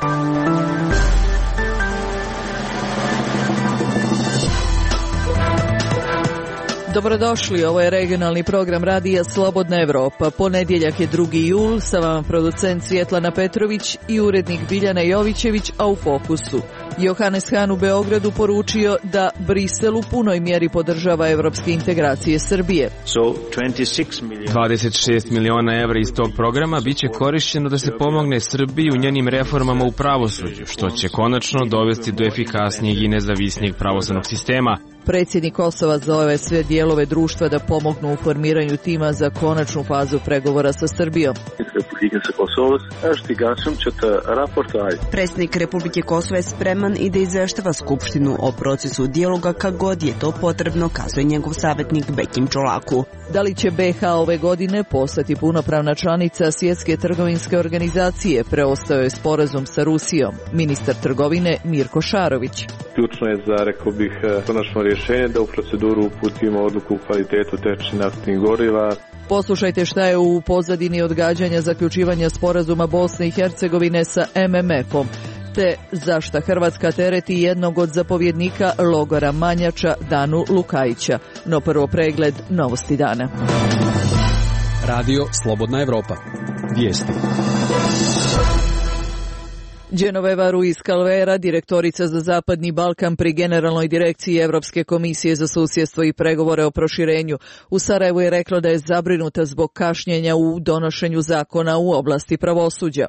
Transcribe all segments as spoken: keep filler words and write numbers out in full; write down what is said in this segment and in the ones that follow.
Dobrodošli, ovo je regionalni program radija Slobodna Evropa. Ponedjeljak je drugi jul, sa vama producent Svjetlana Petrović i urednik Biljana Jovićević, a u fokusu. Johannes Hahn u Beogradu poručio da Brisel u punoj mjeri podržava evropske integracije Srbije. dvadeset šest miliona evra iz tog programa biće korišćeno da se pomogne Srbiji u njenim reformama u pravosuđu, što će konačno dovesti do efikasnijeg i nezavisnijeg pravosudnog sistema. Predsjednik Kosova zove sve dijelove društva da pomognu u formiranju tima za konačnu fazu pregovora sa Srbijom. Predsjednik Republike Kosova je spreman i da izveštava Skupštinu o procesu dijaloga kad god je to potrebno, kazuje njegov savjetnik Bekim Čolaku. Da li će be ha ove godine postati punopravna članica Svjetske trgovinske organizacije? Preostao je sporazum sa Rusijom. Ministar trgovine Mirko Šarović. Ključno je za, rekao bih, konačno rješenje da u proceduru uputimo odluku u kvalitetu tečnih naftnih goriva. Poslušajte šta je u pozadini odgađanja zaključivanja sporazuma Bosne i Hercegovine sa em em efom, te zašta Hrvatska tereti jednog od zapovjednika logora Manjača, Danu Lukajića. No prvo pregled novosti dana. Radio Slobodna Evropa. Vijesti. Genoveva Ruiz Calvera, direktorica za Zapadni Balkan pri Generalnoj direkciji Evropske komisije za susjedstvo i pregovore o proširenju, u Sarajevu je rekla da je zabrinuta zbog kašnjenja u donošenju zakona u oblasti pravosuđa.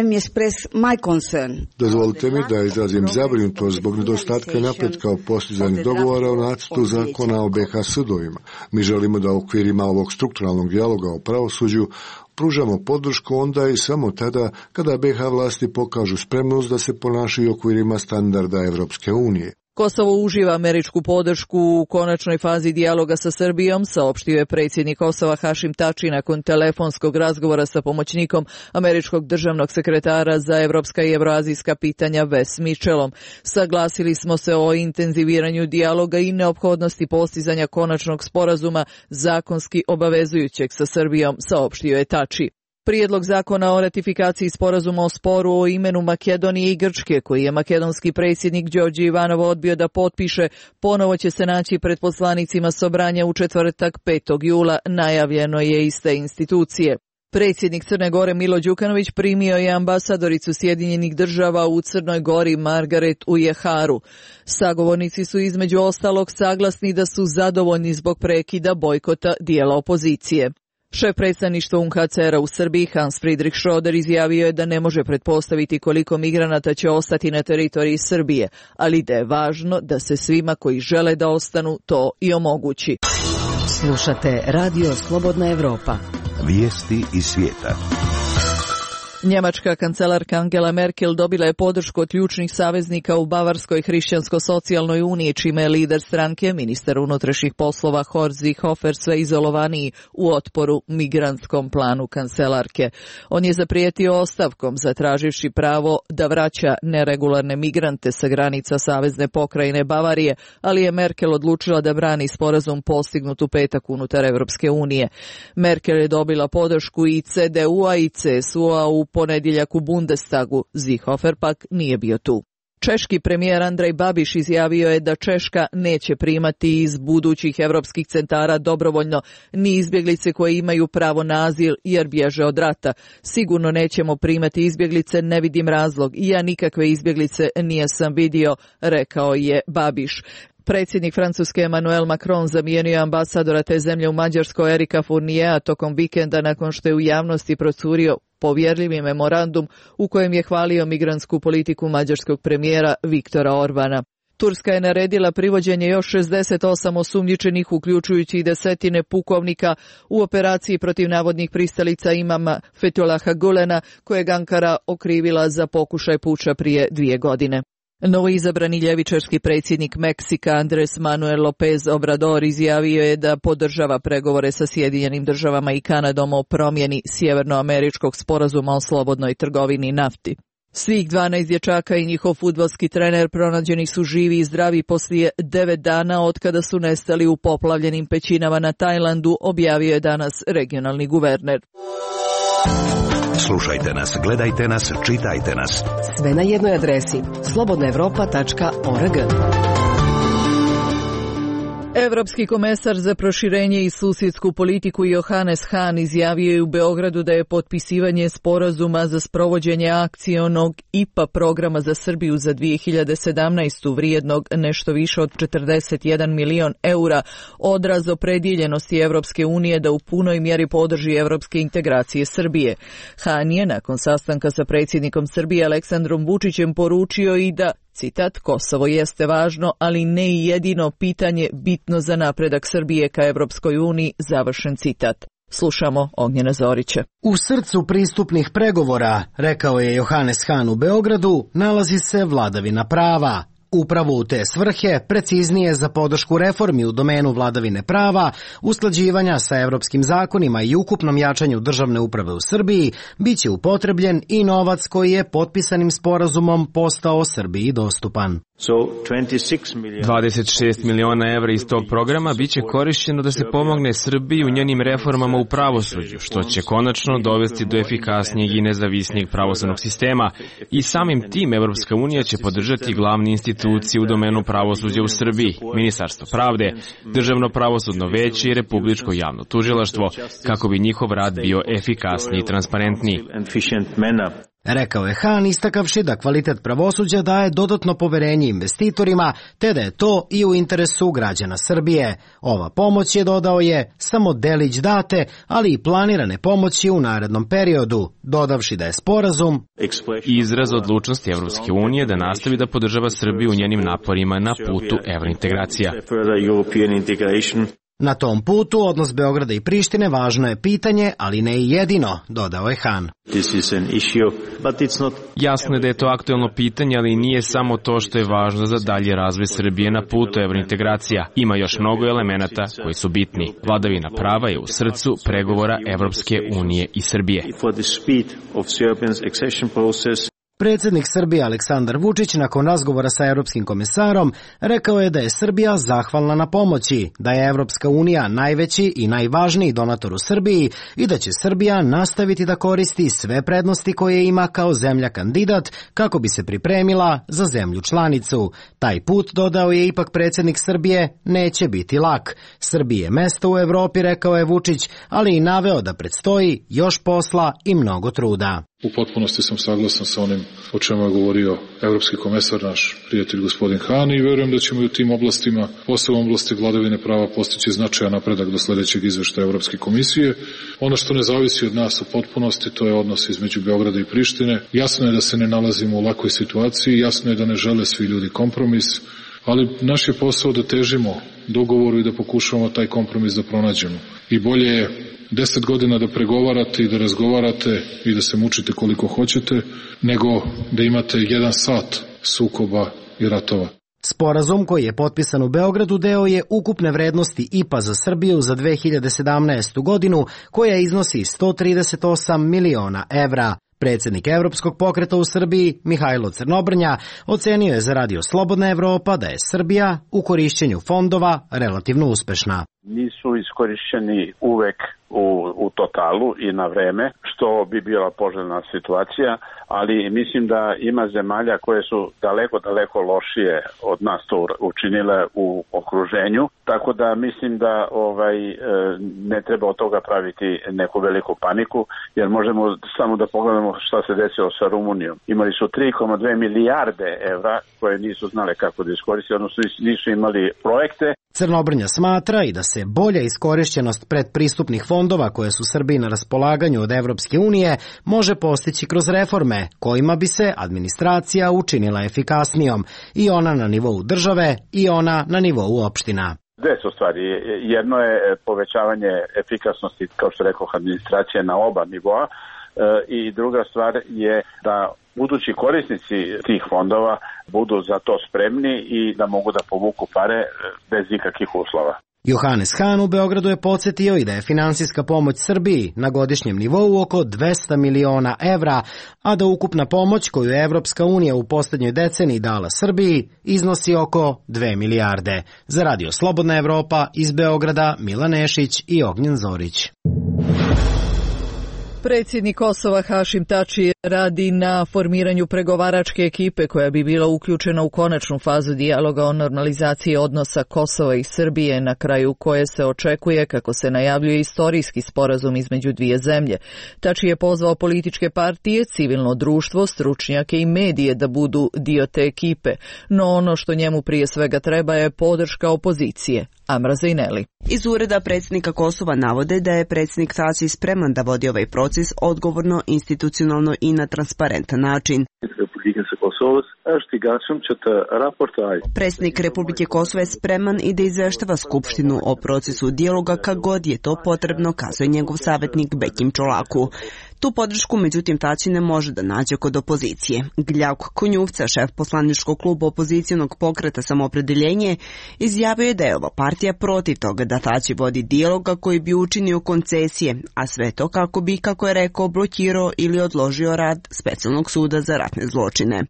Dozvolite mi da izrazim zabrinutost zbog nedostatka napretka u postizanju dogovora o nacrtu zakona o be ha sudovima. Mi želimo da u okvirima ovog strukturalnog dijaloga o pravosuđu pružamo podršku onda i samo tada kada be ha vlasti pokažu spremnost da se ponašaju u okvirima standarda Evropske unije. Kosovo uživa američku podršku u konačnoj fazi dijaloga sa Srbijom, saopštio je predsjednik Kosova Hašim Tači nakon telefonskog razgovora sa pomoćnikom američkog državnog sekretara za evropska i evroazijska pitanja Wes Mitchellom. Saglasili smo se o intenziviranju dijaloga i neophodnosti postizanja konačnog sporazuma zakonski obavezujućeg sa Srbijom, saopštio je Tači. Prijedlog zakona o ratifikaciji sporazuma o sporu o imenu Makedonije i Grčke, koji je makedonski predsjednik Đorđe Ivanov odbio da potpiše, ponovo će se naći pred poslanicima Sobranja u četvrtak petog jula, najavljeno je iz te institucije. Predsjednik Crne Gore Milo Đukanović primio je ambasadoricu Sjedinjenih država u Crnoj Gori Margaret Ujeharu. Sagovornici su između ostalog saglasni da su zadovoljni zbog prekida bojkota dijela opozicije. Šef predstavništva u en ha ce era u Srbiji Hans Friedrich Schröder izjavio je da ne može pretpostaviti koliko migranata će ostati na teritoriji Srbije, ali da je važno da se svima koji žele da ostanu to i omogući. Slušate Radio Slobodna Evropa. Vijesti iz svijeta. Njemačka kancelarka Angela Merkel dobila je podršku od ključnih saveznika u Bavarskoj hrišćansko-socijalnoj uniji, čime je lider stranke, ministar unutrašnjih poslova Horst Seehofer, sve izolovaniji u otporu migrantskom planu kancelarke. On je zaprijetio ostavkom, zatraživši pravo da vraća neregularne migrante sa granica savezne pokrajine Bavarije, ali je Merkel odlučila da brani sporazum postignut u petak unutar Evropske unije. Merkel je dobila podršku i ce de u-a i ce es u-a u ponedjeljak u Bundestagu. Seehofer pak nije bio tu. Češki premijer Andrej Babiš izjavio je da Češka neće primati iz budućih evropskih centara dobrovoljno ni izbjeglice koje imaju pravo na azil jer bježe od rata. Sigurno nećemo primati izbjeglice, ne vidim razlog. I ja nikakve izbjeglice nijesam vidio, rekao je Babiš. Predsjednik Francuske Emmanuel Macron zamijenio ambasadora te zemlje u Mađarskoj Erika Fourniera tokom vikenda nakon što je u javnosti procurio povjerljivi memorandum u kojem je hvalio migrantsku politiku mađarskog premijera Viktora Orbana. Turska je naredila privođenje još šezdeset osam osumnjičenih, uključujući i desetine pukovnika, u operaciji protiv navodnih pristalica imama Fethullaha Gulena, kojeg Ankara okrivila za pokušaj puča prije dvije godine. Novoizabrani ljevičarski predsjednik Meksika Andres Manuel López Obrador izjavio je da podržava pregovore sa Sjedinjenim državama i Kanadom o promjeni sjevernoameričkog sporazuma o slobodnoj trgovini nafti. Svih dvanaest dječaka i njihov fudbalski trener pronađeni su živi i zdravi poslije devet dana od kada su nestali u poplavljenim pećinama na Tajlandu, objavio je danas regionalni guverner. Slušajte nas, gledajte nas, čitajte nas. Sve na jednoj adresi slobodna evropa tačka org. Evropski komesar za proširenje i susjedsku politiku Johannes Hahn izjavio je u Beogradu da je potpisivanje sporazuma za sprovođenje akcionog I P A programa za Srbiju za dvije hiljade sedamnaestu vrijednog nešto više od četrdeset jedan milion eura odraz opredjeljenosti Evropske unije da u punoj mjeri podrži evropske integracije Srbije. Hahn je nakon sastanka sa predsjednikom Srbije Aleksandrom Vučićem poručio i da, citat, Kosovo jeste važno, ali ne i jedino pitanje bitno za napredak Srbije ka Evropskoj uniji, završen citat. Slušamo Ognjena Zorića. U srcu pristupnih pregovora, rekao je Johannes Hahn u Beogradu, nalazi se vladavina prava. Upravo u te svrhe, preciznije za podršku reformi u domenu vladavine prava, usklađivanja sa evropskim zakonima i ukupnom jačanju državne uprave u Srbiji, bit će upotrebljen i novac koji je potpisanim sporazumom postao Srbiji dostupan. dvadeset šest miliona evra iz tog programa biće korišćeno da se pomogne Srbiji u njenim reformama u pravosuđu, što će konačno dovesti do efikasnijeg i nezavisnijeg pravosudnog sistema i samim tim Evropska unija će podržati glavne institucije u domenu pravosuđa u Srbiji, Ministarstvo pravde, Državno pravosudno veće i Republičko javno tužilaštvo, kako bi njihov rad bio efikasniji i transparentniji. Rekao je Hahn, istakavši da kvalitet pravosuđa daje dodatno poverenje investitorima, te da je to i u interesu građana Srbije. Ova pomoć je, dodao je, samo delić date, ali i planirane pomoći u narednom periodu, dodavši da je sporazum izraz odlučnosti Evropske unije da nastavi da podržava Srbiju u njenim naporima na putu evrointegracija. Na tom putu odnos Beograda i Prištine važno je pitanje, ali ne i jedino, dodao je Hahn. Jasno je da je to aktuelno pitanje, ali nije samo to što je važno za dalji razvoj Srbije na putu evrointegracija. Ima još mnogo elemenata koji su bitni. Vladavina prava je u srcu pregovora Evropske unije i Srbije. Predsjednik Srbije Aleksandar Vučić nakon razgovora sa Evropskim komesarom rekao je da je Srbija zahvalna na pomoći, da je Evropska unija najveći i najvažniji donator u Srbiji i da će Srbija nastaviti da koristi sve prednosti koje ima kao zemlja kandidat kako bi se pripremila za zemlju članicu. Taj put, dodao je ipak predsjednik Srbije, neće biti lak. Srbiji je mesto u Evropi, rekao je Vučić, ali i naveo da predstoji još posla i mnogo truda. U potpunosti sam saglasan sa onim o čemu je govorio evropski komesar, naš prijatelj gospodin Hahn, i verujem da ćemo i u tim oblastima, posebno oblasti vladavine prava, postići značajan napredak do sledećeg izveštaja Evropske komisije. Ono što ne zavisi od nas u potpunosti, to je odnos između Beograda i Prištine. Jasno je da se ne nalazimo u lakoj situaciji, jasno je da ne žele svi ljudi kompromis, ali naš je posao da težimo dogovoru i da pokušavamo taj kompromis da pronađemo. I bolje je deset godina da pregovarate i da razgovarate i da se mučite koliko hoćete, nego da imate jedan sat sukoba i ratova. Sporazum koji je potpisan u Beogradu deo je ukupne vrednosti I P A za Srbiju za dve hiljade sedamnaestu godinu, koja iznosi sto trideset osam miliona evra. Predsjednik Evropskog pokreta u Srbiji, Mihajlo Crnobrnja, ocenio je za Radio Slobodna Evropa da je Srbija u korišćenju fondova relativno uspešna. Nisu iskorišćeni uvek u, u totalu i na vreme, što bi bila poželjna situacija, ali mislim da ima zemalja koje su daleko, daleko lošije od nas to učinile u okruženju, tako da mislim da ovaj ne treba od toga praviti neku veliku paniku, jer možemo samo da pogledamo šta se desilo sa Rumunijom. Imali su tri zarez dve milijarde evra koje nisu znale kako da iskoriste, odnosno nisu imali projekte. Crnobrnja smatra i da se bolja iskorišćenost predpristupnih fondova koje su Srbiji na raspolaganju od Evropske unije može postići kroz reforme kojima bi se administracija učinila efikasnijom, i ona na nivou države i ona na nivou opština. Dve su stvari. Jedno je povećavanje efikasnosti, kao što rekao, administracije na oba nivoa, i druga stvar je da budući korisnici tih fondova budu za to spremni i da mogu da povuku pare bez ikakvih uslova. Johannes Hahn u Beogradu je podsjetio i da je finansijska pomoć Srbiji na godišnjem nivou oko dvesta miliona evra, a da ukupna pomoć koju je Evropska unija u posljednjoj deceniji dala Srbiji iznosi oko dve milijarde. Za Radio Slobodna Evropa iz Beograda, Milan Nešić i Ognjen Zorić. Predsjednik Kosova Hašim Tači radi na formiranju pregovaračke ekipe koja bi bila uključena u konačnu fazu dijaloga o normalizaciji odnosa Kosova i Srbije, na kraju koje se očekuje, kako se najavljuje, istorijski sporazum između dvije zemlje. Tači je pozvao političke partije, civilno društvo, stručnjake i medije da budu dio te ekipe, no ono što njemu prije svega treba je podrška opozicije. Amra Zejneli. Iz ureda predsjednika Kosova navode da je predsjednik Tači spreman da vodi ovaj proces odgovorno, institucionalno i na transparentan način. Predsjednik Republike Kosova je spreman i da izveštava Skupštinu o procesu dijaloga kad god je to potrebno, kazuje njegov savjetnik Bekim Čolaku. Tu podršku, međutim, Tači ne može da nađe kod opozicije. Gljavko Konjuvca, šef poslaničkog kluba opozicijonog pokreta Samoopredeljenje, izjavio je da je ova partija protiv toga da Tači vodi dijaloga koji bi učinio koncesije, a sve to kako bi, kako je rekao, blokirao ili odložio rad Specijalnog suda za ratne zločine.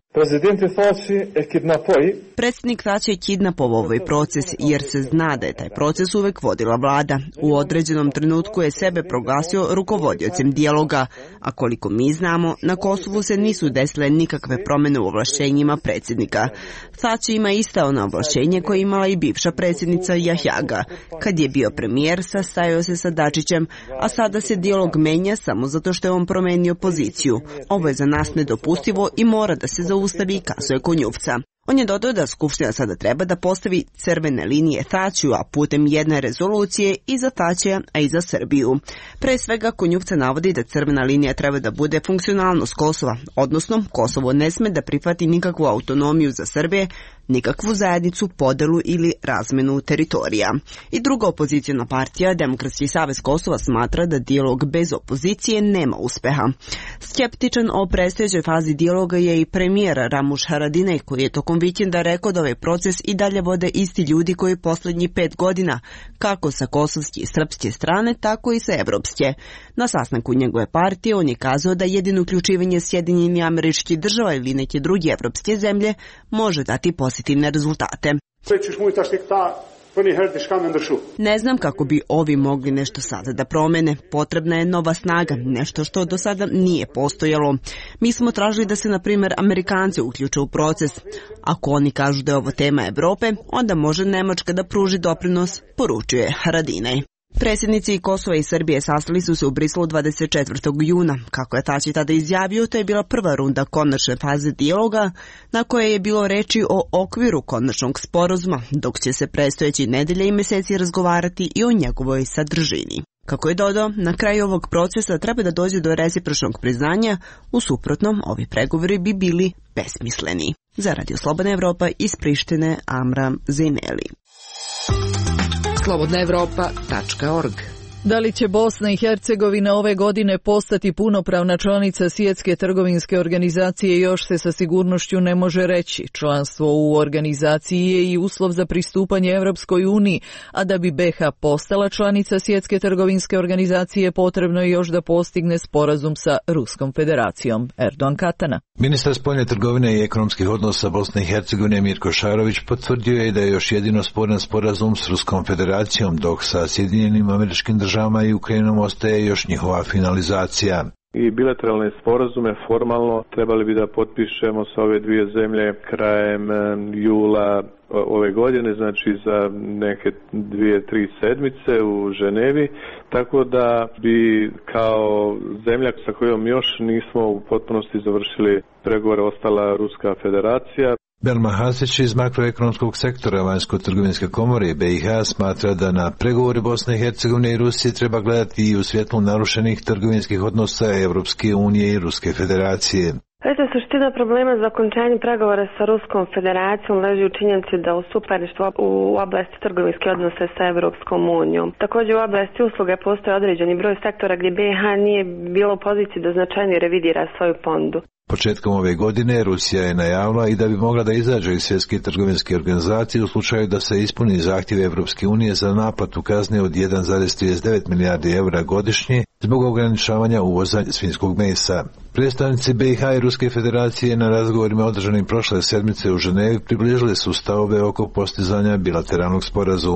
Predsjednik Tači je kidnapovao ovaj proces jer se zna da je taj proces uvek vodila vlada. U određenom trenutku je sebe proglasio rukovodiocem dijaloga, a koliko mi znamo, na Kosovu se nisu desile nikakve promjene u ovlašćenjima predsjednika. Tači ima ista ona ovlašćenje koje imala i bivša predsjednica Jahjaga. Kad je bio premijer, sastajao se sa Dačićem, a sada se dijalog menja samo zato što je on promenio poziciju. Ovo je za nas nedopustivo i mora da se zaustavi, kazuje Konjuvca. On je dodao da Skupština sada treba da postavi crvene linije Tačiju, a putem jedne rezolucije i za Tačija, a i za Srbiju. Pre svega, Konjuvca navodi da crvena linija treba da bude funkcionalnost Kosova, odnosno Kosovo ne sme da prihvati nikakvu autonomiju za Srbije, nikakvu zajednicu, podelu ili razmenu teritorija. I druga opozicijona partija, Demokratski savez Kosova, smatra da dijalog bez opozicije nema uspeha. Skeptičan o predstojećoj fazi dijaloga je i premijer Ramuš Haradinaj, koji je tokom vikenda rekao da ovaj proces i dalje vode isti ljudi koji poslednji pet godina, kako sa kosovske i srpske strane, tako i sa evropske. Na sastanku njegove partije on je kazao da jedino uključivanje Sjedinjenih Američkih Država ili neke druge evropske zemlje može dati pozitivne rezultate. Ne znam kako bi ovi mogli nešto sada da promene. Potrebna je nova snaga, nešto što do sada nije postojalo. Mi smo tražili da se, na primjer, Amerikanci uključe u proces. Ako oni kažu da je ovo tema Evrope, onda može Nemačka da pruži doprinos, poručuje Haradinaj. Predsjednici Kosova i Srbije sastali su se u Briselu dvadeset četvrtog juna. Kako je Tači tada izjavio, to je bila prva runda konačne faze dijaloga, na kojoj je bilo reči o okviru konačnog sporazuma, dok će se predstojeći nedelje i meseci razgovarati i o njegovoj sadržini. Kako je dodao, na kraju ovog procesa treba da dođe do recipročnog priznanja, u suprotnom ovi pregovori bi bili besmisleni. Za Radio Slobodna Evropa iz Prištine, Amra Zejneli. slobodna evropa tačka org. Da li će Bosna i Hercegovina ove godine postati punopravna članica Svjetske trgovinske organizacije još se sa sigurnošću ne može reći. Članstvo u organizaciji je i uslov za pristupanje Evropskoj uniji, a da bi B iH postala članica Svjetske trgovinske organizacije potrebno je još da postigne sporazum sa Ruskom federacijom. Erdogan Katana. Ministar spoljne trgovine i ekonomskih odnosa Bosne i Hercegovine Mirko Šarović potvrdio je da je još jedino sporan sporazum s Ruskom federacijom, dok sa Sjedinjenim Američkim Državama i Ukrajinom ostaje još njihova finalizacija. I bilateralne sporazume formalno trebali bi da potpišemo sa ove dvije zemlje krajem jula ove godine, znači za neke dvije, tri sedmice u Ženevi, tako da bi kao zemlja sa kojom još nismo u potpunosti završili pregovore ostala Ruska federacija. Belma Hasić iz makroekonomskog sektora Vanjsko-trgovinske komore B iH smatra da na pregovore Bosne i Hercegovine i Rusije treba gledati i u svjetlu narušenih trgovinskih odnosa Evropske unije i Ruske federacije. Vidite, suština problema za okončanje pregovora sa Ruskom federacijom leži u činjenici da u suparništvu u oblasti trgovinske odnose sa Evropskom unijom. Također u oblasti usluge postoje određeni broj sektora gdje B iH nije bilo u poziciji da značajnije revidira svoju ponudu. Početkom ove godine Rusija je najavila i da bi mogla da izađe iz Svjetske trgovinske organizacije u slučaju da se ispuni zahtjev Evropske unije za naplatu kazne od jedan zarez trideset devet milijardi eura godišnje zbog ograničavanja uvoza svinjskog mesa. Predstavnici B iH i Ruske federacije na razgovorima održanim prošle sedmice u Ženevi približili su stavove oko postizanja bilateralnog sporazuma.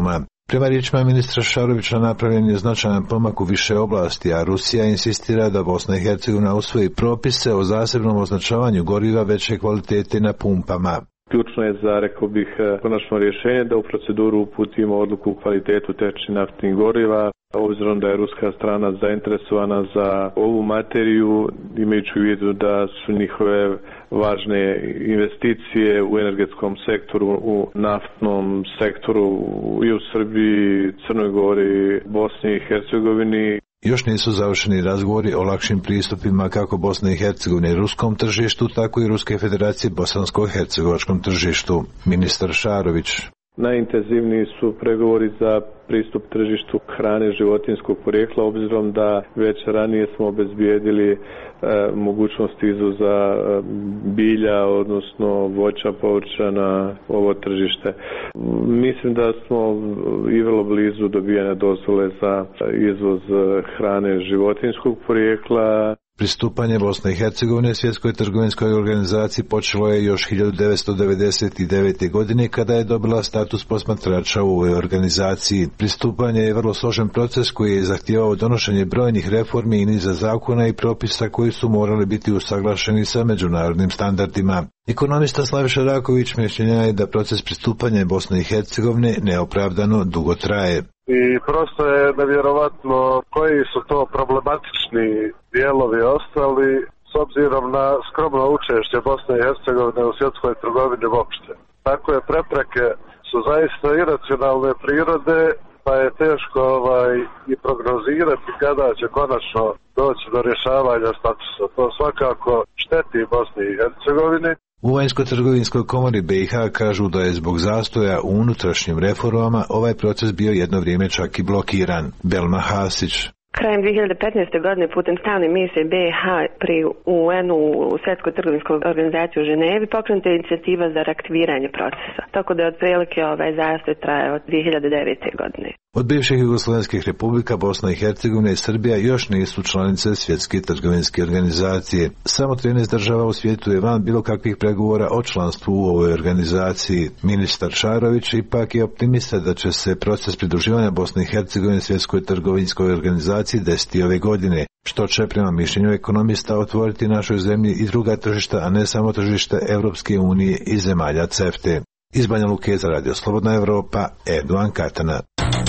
Prema riječima ministra Šarovića napravljen je značajan pomak u više oblasti, a Rusija insistira da Bosna i Hercegovina usvoji propise o zasebnom označavanju goriva veće kvalitete na pumpama. Ključno je za, rekao bih, konačno rješenje da u proceduru uputimo odluku u kvalitetu tečnih naftnih goriva. Obzirom da je ruska strana zainteresovana za ovu materiju, imajući u vidu da su njihove važne investicije u energetskom sektoru, u naftnom sektoru i u Srbiji, Crnoj Gori, Bosni i Hercegovini. Još nisu završeni razgovori o lakšim pristupima kako Bosne i Hercegovine ruskom tržištu, tako i Ruske federacije bosansko-hercegovačkom tržištu. Ministar Šarović. Najintenzivniji su pregovori za pristup tržištu hrane životinjskog porijekla, obzirom da već ranije smo obezbijedili e, mogućnost izvoza e, bilja, odnosno voća, povrća na ovo tržište. Mislim da smo i vrlo blizu dobijanja dozvole za izvoz hrane životinjskog porijekla. Pristupanje Bosne i Hercegovine Svjetskoj trgovinskoj organizaciji počelo je još hiljadu devetsto devedeset devete. godine kada je dobila status posmatrača u ovoj organizaciji. Pristupanje je vrlo složen proces koji je zahtijevao donošenje brojnih reformi i niza zakona i propisa koji su morali biti usaglašeni sa međunarodnim standardima. Ekonomista Slaviša Raković mišljenja je da proces pristupanja Bosne i Hercegovine neopravdano dugo traje. I prosto je nevjerovatno koji su to problematični dijelovi ostali s obzirom na skromno učešće Bosne i Hercegovine u svjetskoj trgovini uopšte. Takve prepreke su zaista iracionalne prirode, pa je teško ovaj, i prognozirati kada će konačno doći do rješavanja statusa. To svakako šteti Bosni i Hercegovini. U Vanjsko-trgovinskoj komori B i H kažu da je zbog zastoja u unutrašnjim reformama ovaj proces bio jedno vrijeme čak i blokiran. Belma Hasić. Krajem dvije hiljade petnaeste. godine putem stalne misije B i H pri U N-u u Svjetskoj trgovinskoj organizaciji u Ženevi pokrenuta je inicijativa za reaktiviranje procesa. Tako da je otprilike ovaj zastoj traje od dvije hiljade devete. godine. Od bivših jugoslovenskih republika Bosna i Hercegovina i Srbija još nisu članice Svjetske trgovinske organizacije. Samo trinaest država u svijetu je van bilo kakvih pregovora o članstvu u ovoj organizaciji. Ministar Šarović ipak je optimista da će se proces pridruživanja Bosne i Hercegovine Svjetskoj trgovinskoj organizaciji desiti ove godine, što će prema mišljenju ekonomista otvoriti našoj zemlji i druga tržišta, a ne samo tržište Europske unije i zemalja C E F T E. Iz Banja Luke za Radio Slobodna Evropa, Erdogan Katana.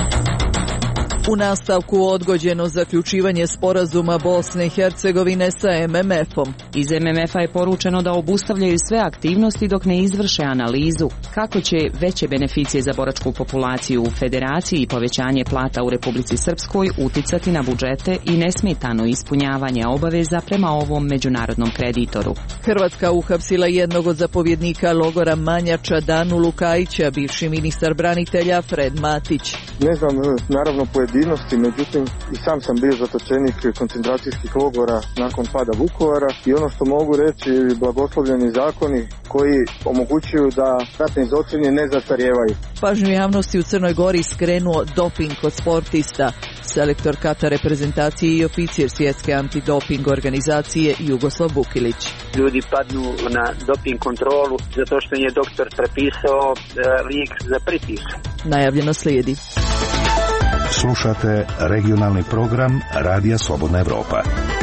U nastavku odgođeno zaključivanje sporazuma Bosne i Hercegovine sa M M F-om. Iz M M F-a je poručeno da obustavljaju sve aktivnosti dok ne izvrše analizu kako će veće beneficije za boračku populaciju u Federaciji i povećanje plata u Republici Srpskoj uticati na budžete i nesmetano ispunjavanje obaveza prema ovom međunarodnom kreditoru. Hrvatska uhapsila jednog od zapovjednika logora Manjača, Danu Lukajića, bivši ministar branitelja Fred Matić. Ne znam, naravno pojedinosti, međutim i sam sam bio zatočenik koncentracijskih logora nakon pada Vukovara i ono što mogu reći, blagoslovljeni zakoni koji omogućuju da ratni zločini ne zastarijevaju. Pažnju javnosti u Crnoj Gori skrenuo doping kod sportista. Selektor Kata reprezentacije i oficir svjetske antidoping organizacije Jugoslav Bukilić. Ljudi padnu na doping kontrolu zato što je doktor prepisao e, lijek za pritisak. Najavljeno slijedi. Slušate regionalni program Radija Slobodna Evropa.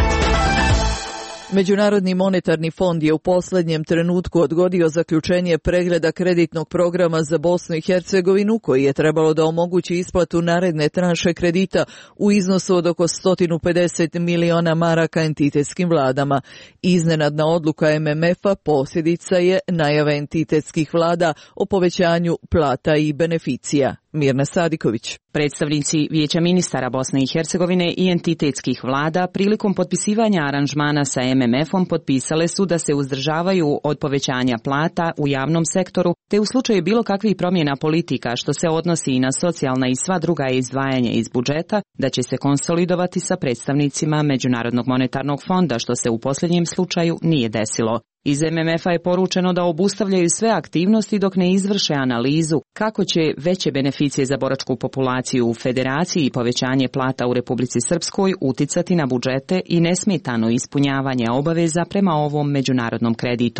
Međunarodni monetarni fond je u posljednjem trenutku odgodio zaključenje pregleda kreditnog programa za Bosnu i Hercegovinu koji je trebalo da omogući isplatu naredne tranše kredita u iznosu od oko sto pedeset miliona maraka entitetskim vladama. Iznenadna odluka M M F-a posljedica je najave entitetskih vlada o povećanju plata i beneficija. Mirna Sadiković. Predstavnici Vijeća ministara Bosne i Hercegovine i entitetskih vlada prilikom potpisivanja aranžmana sa M M F-om potpisale su da se uzdržavaju od povećanja plata u javnom sektoru, te u slučaju bilo kakvih promjena politika što se odnosi i na socijalna i sva druga izdvajanja iz budžeta, da će se konsolidovati sa predstavnicima Međunarodnog monetarnog fonda, što se u posljednjem slučaju nije desilo. Iz M M F-a je poručeno da obustavljaju sve aktivnosti dok ne izvrše analizu kako će veće beneficije za boračku populaciju u Federaciji i povećanje plata u Republici Srpskoj uticati na budžete i nesmetano ispunjavanje obaveza prema ovom međunarodnom kreditoru.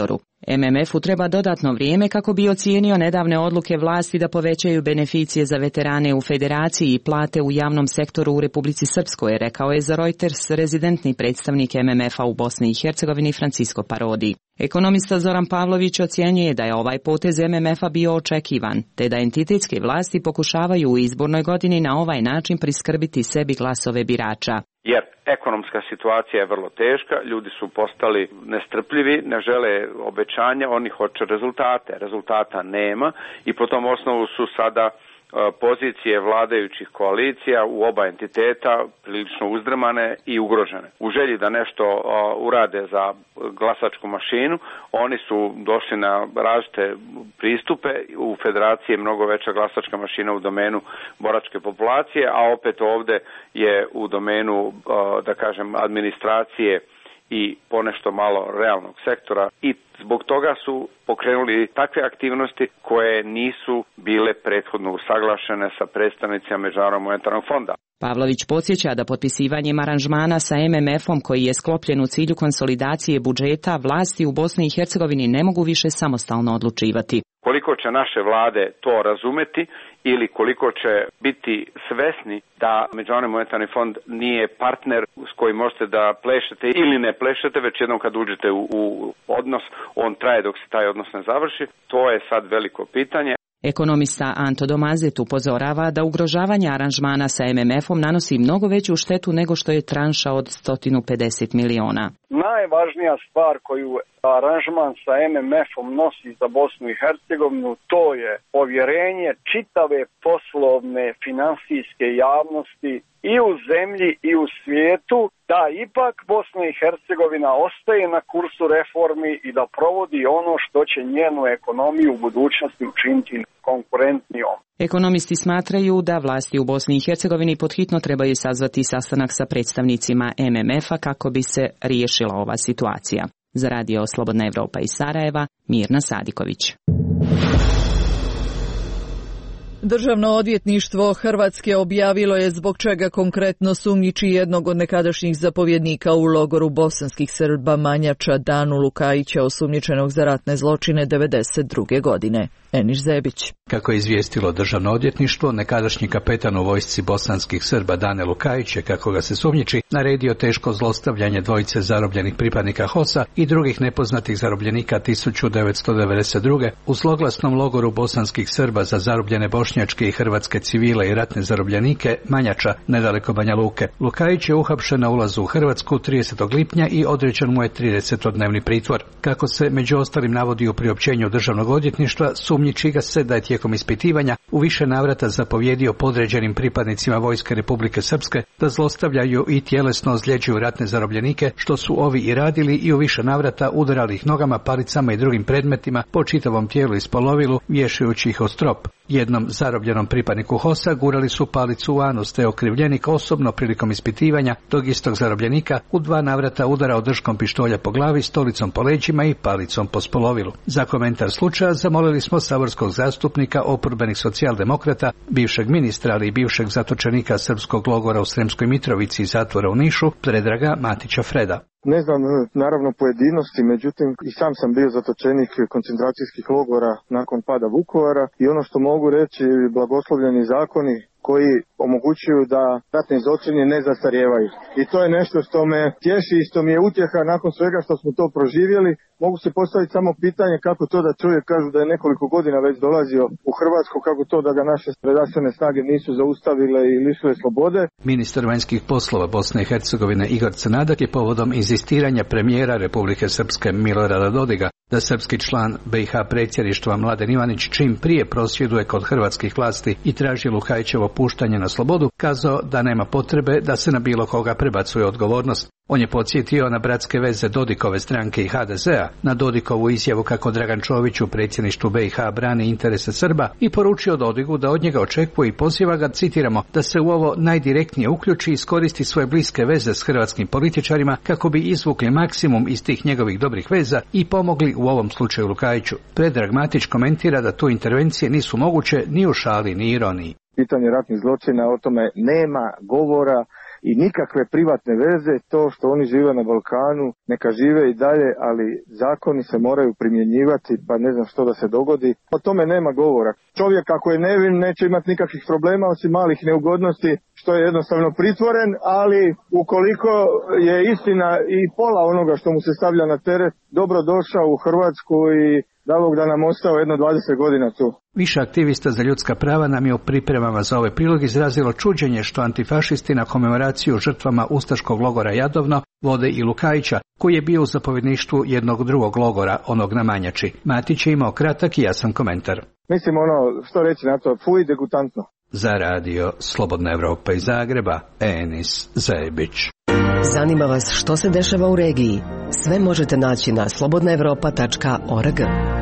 em em ef-u treba dodatno vrijeme kako bi ocijenio nedavne odluke vlasti da povećaju beneficije za veterane u federaciji i plate u javnom sektoru u Republici Srpskoj, rekao je za Reuters rezidentni predstavnik em em ef-a u Bosni i Hercegovini Francisco Parodi. Ekonomista Zoran Pavlović ocjenjuje da je ovaj potez em em ef-a bio očekivan, te da entitetske vlasti pokušavaju u izbornoj godini na ovaj način priskrbiti sebi glasove birača. Jer ekonomska situacija je vrlo teška, ljudi su postali nestrpljivi, ne žele obećanja, oni hoće rezultate. Rezultata nema i po tom osnovu su sada pozicije vladajućih koalicija u oba entiteta prilično uzdrmane i ugrožene. U želji da nešto urade za glasačku mašinu, oni su došli na različite pristupe. U federaciji je mnogo veća glasačka mašina u domenu boračke populacije, a opet ovde je u domenu, da kažem, administracije i ponešto malo realnog sektora i zbog toga su pokrenuli takve aktivnosti koje nisu bile prethodno usaglašene sa predstavnicima Međunarodnog monetarnog fonda. Pavlović podsjeća da potpisivanjem aranžmana sa em em ef-om koji je sklopljen u cilju konsolidacije budžeta, vlasti u Bosni i Hercegovini ne mogu više samostalno odlučivati. Koliko će naše vlade to razumeti ili koliko će biti svesni da Međunarodni monetarni fond nije partner s kojim možete da plešete ili ne plešete, već jednom kad uđete u, u odnos, on traje dok se taj odnos ne završi, to je sad veliko pitanje. Ekonomista Anto Domazet upozorava da ugrožavanje aranžmana sa em em ef-om nanosi mnogo veću štetu nego što je tranša od sto pedeset miliona. Najvažnija stvar koju aranžman sa em em ef-om nosi za Bosnu i Hercegovinu, to je povjerenje čitave poslovne finansijske javnosti i u zemlji i u svijetu, da ipak Bosna i Hercegovina ostaje na kursu reformi i da provodi ono što će njenu ekonomiju u budućnosti učiniti konkurentnijom. Ekonomisti smatraju da vlasti u Bosni i Hercegovini podhitno trebaju sazvati sastanak sa predstavnicima em em ef-a kako bi se riješila ova situacija. Za Radio Slobodna Evropa iz Sarajeva, Mirna Sadiković. Državno odvjetništvo Hrvatske objavilo je zbog čega konkretno sumnjiči jednog od nekadašnjih zapovjednika u logoru bosanskih Srba Manjača Danu Lukajića, osumnjičenog za ratne zločine devedeset druge godine. Eniš Zebić. Kako je izvijestilo Državno odvjetništvo, nekadašnji kapetan u vojsci bosanskih Srba Dane Lukajić je, kako ga se sumnjiči, naredio teško zlostavljanje dvojice zarobljenih pripadnika HOS-a i drugih nepoznatih zarobljenika tisuću devetsto devedeset druge u zloglasnom logoru bosanskih Srba za zarobljene bošnjačke i hrvatske civile i ratne zarobljenike Manjača, nedaleko Banja Luke. Lukajić je uhapšen na ulazu u Hrvatsku tridesetog lipnja i određen mu je tridesetodnevni pritvor. Kako se među ostalim navodi u priopćenju Državnog odvjetništva, sumnjiči ga se da je tijekom ispitivanja u više navrata zapovjedio podređenim pripadnicima Vojske Republike Srpske da zlostavljaju i tjelesno ozljeđuju ratne zarobljenike, što su ovi i radili, i u više navrata udarali ih nogama, palicama i drugim predmetima po čitavom tijelu i spolovilu, vješajući ih o strop. Jednom zarobljenom pripadniku HOS-a gurali su palicu u anus, te okrivljenik osobno prilikom ispitivanja tog istog zarobljenika u dva navrata udarao držkom pištolja po glavi, stolicom po leđima i palicom po spolovilu. Za komentar slučaja zamolili smo saborskog zastupnika oporbenih socijaldemokrata, bivšeg ministra, ali i bivšeg zatočenika srpskog logora u Sremskoj Mitrovici i zatvora u Nišu, Predraga Matića Freda. Ne znam, naravno pojedinosti, međutim i sam sam bio zatočenik koncentracijskih logora nakon pada Vukovara i ono što mogu reći, blagoslovljeni zakoni koji omogućuju da ratni zločini ne zastarijevaju. I to je nešto što me tješi i što mi je utjeha nakon svega što smo to proživjeli. Mogu se postaviti samo pitanje kako to da čovjek, kažu da je nekoliko godina već dolazio u Hrvatsku, kako to da ga naše redarstvene snage nisu zaustavile i lišile slobode. Ministar vanjskih poslova Bosne i Hercegovine Igor Crnadak je povodom inzistiranja premijera Republike Srpske Milorada Dodiga da srpski član be i ha predsjedništva Mladen Ivanić čim prije prosvjeduje kod hrvatskih vlasti i traži Lukajićevo puštanje na slobodu, kazao da nema potrebe da se na bilo koga prebacuje odgovornost. On je podsjetio na bratske veze Dodikove stranke i ha de zea, na Dodikovu izjavu kako Dragan Čović u predsjedništvu be i ha brani interese Srba i poručio Dodigu da od njega očekuje i poziva ga, citiramo, da se u ovo najdirektnije uključi i iskoristi svoje bliske veze s hrvatskim političarima kako bi izvukli maksimum iz tih njegovih dobrih veza i pomogli u ovom slučaju Lukajiću. Predrag Matić komentira da tu intervencije nisu moguće ni u šali ni ironiji. Pitanje ratnih zločina, o tome nema govora i nikakve privatne veze. To što oni žive na Balkanu, neka žive i dalje, ali zakoni se moraju primjenjivati, pa ne znam što da se dogodi. O tome nema govora. Čovjek ako je nevin neće imati nikakvih problema osim malih neugodnosti, što je jednostavno pritvoren, ali ukoliko je istina i pola onoga što mu se stavlja na teret, dobro došao u Hrvatsku i da da nam ostao jedno dvadeset godina tu. Više aktivista za ljudska prava nam je u pripremama za ovaj prilog izrazilo čuđenje što antifašisti na komemoraciju žrtvama ustaškog logora Jadovno vode i Lukajića, koji je bio u zapovjedništvu jednog drugog logora, onog na Manjači. Matić je imao kratak i jasan komentar. Mislim ono, što reći na to, fuj, degutantno. Za radio Slobodna Evropa iz Zagreba, Enis Zajebić. Zanima vas što se dešava u regiji? Sve možete naći na slobodna evropa tačka org.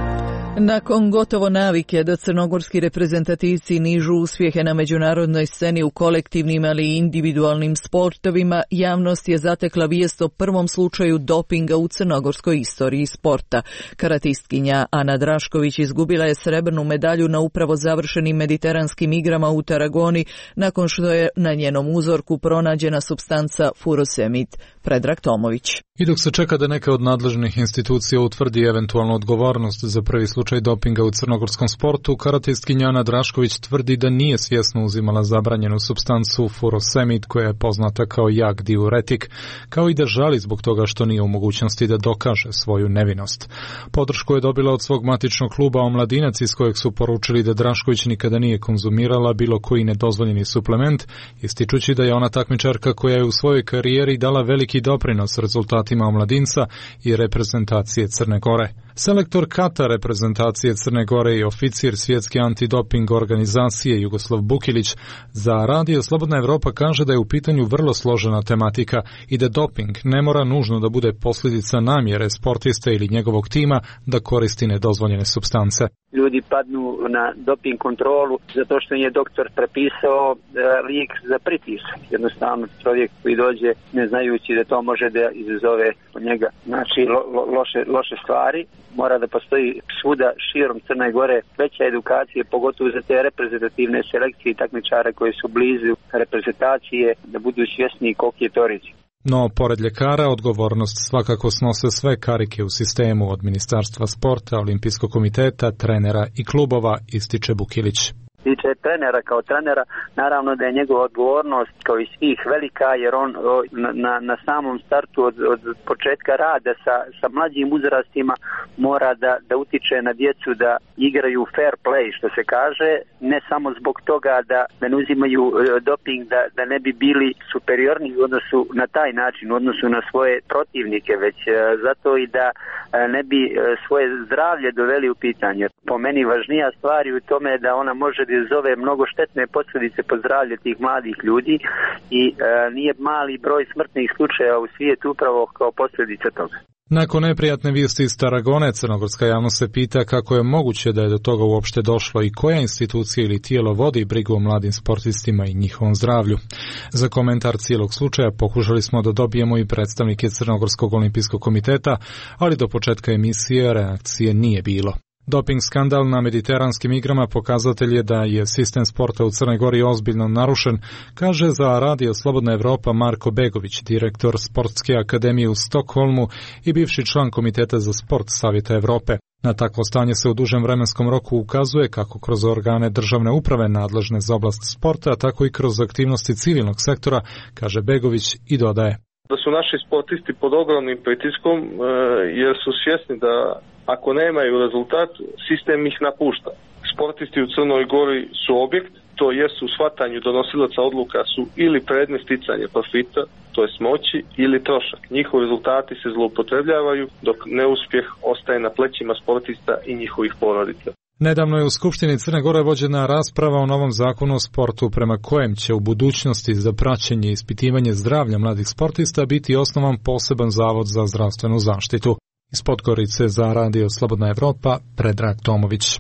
Nakon gotovo navike da crnogorski reprezentativci nižu uspjehe na međunarodnoj sceni u kolektivnim ali i individualnim sportovima, javnost je zatekla vijest o prvom slučaju dopinga u crnogorskoj istoriji sporta. Karatistkinja Ana Drašković izgubila je srebrnu medalju na upravo završenim mediteranskim igrama u Taragoni nakon što je na njenom uzorku pronađena supstanca furosemid. Predrag Tomović. I dok se čeka da neka od nadležnih institucija utvrdi eventualnu odgovornost za prvi slučaj dopinga u crnogorskom sportu, karatistkinja Ana Drašković tvrdi da nije svjesno uzimala zabranjenu supstancu furosemid koja je poznata kao jak diuretik, kao i da žali zbog toga što nije u mogućnosti da dokaže svoju nevinost. Podršku je dobila od svog matičnog kluba Omladinac iz kojeg su poručili da Drašković nikada nije konzumirala bilo koji nedozvoljeni suplement, ističući da je ona takmičarka koja je u svojoj karijeri dala veliki doprinos rezultatima Omladinca i reprezentacije Crne Gore. Selektor Kata reprezentacije Crne Gore i oficir svjetske antidoping organizacije Jugoslav Bukilić za radio Slobodna Evropa kaže da je u pitanju vrlo složena tematika i da doping ne mora nužno da bude posljedica namjere sportiste ili njegovog tima da koristi nedozvoljene supstance. Ljudi padnu na doping kontrolu zato što je doktor prepisao e, lijek za pritisak. Jednostavno čovjek koji dođe ne znajući da to može da izazove od njega znači lo, lo, loše, loše stvari. Mora da postoji svuda širom Crne Gore veća edukacija, pogotovo za te reprezentativne selekcije i takmičare koji su blizu reprezentacije, da budu svjesni koliki je to rizik. No, pored ljekara, odgovornost svakako snose sve karike u sistemu od Ministarstva sporta, Olimpijskog komiteta, trenera i klubova, ističe Bukilić. Tiče trenera kao trenera, naravno da je njegova odgovornost kao i svih velika, jer on na, na, na samom startu od, od početka rada sa, sa mlađim uzrastima mora da, da utiče na djecu da igraju fair play, što se kaže, ne samo zbog toga da, da ne uzimaju doping, da, da ne bi bili superiorni u odnosu na taj način, u odnosu na svoje protivnike, već zato i da ne bi svoje zdravlje doveli u pitanje. Po meni važnija stvar je u tome da ona može da izazove mnogo štetne posljedice po zdravlje tih mladih ljudi i e, nije mali broj smrtnih slučajeva u svijetu upravo kao posljedica toga. Nakon neprijatne vijesti iz Taragone, crnogorska javnost se pita kako je moguće da je do toga uopšte došlo i koja institucija ili tijelo vodi brigu o mladim sportistima i njihovom zdravlju. Za komentar cijelog slučaja pokušali smo da dobijemo i predstavnike Crnogorskog olimpijskog komiteta, ali do početka emisije reakcije nije bilo. Doping skandal na mediteranskim igrama pokazatelj je da je sistem sporta u Crnoj Gori ozbiljno narušen, kaže za radio Slobodna Evropa Marko Begović, direktor Sportske akademije u Stokholmu i bivši član Komiteta za sport Savjeta Evrope. Na takvo stanje se u dužem vremenskom roku ukazuje kako kroz organe državne uprave nadležne za oblast sporta, tako i kroz aktivnosti civilnog sektora, kaže Begović i dodaje. Da su naši sportisti pod ogromnim pritiskom e, jer su svjesni da ako nemaju rezultat, sistem ih napušta. Sportisti u Crnoj Gori su objekt, to jest u shvatanju donosilaca odluka su ili predmet sticanja profita, to jest moći, ili trošak. Njihovi rezultati se zloupotrebljavaju dok neuspjeh ostaje na plećima sportista i njihovih porodica. Nedavno je u Skupštini Crne Gore vođena rasprava o novom zakonu o sportu prema kojem će u budućnosti za praćenje i ispitivanje zdravlja mladih sportista biti osnovan poseban zavod za zdravstvenu zaštitu. Iz Podgorice za radio Slobodna Evropa, Predrag Tomović.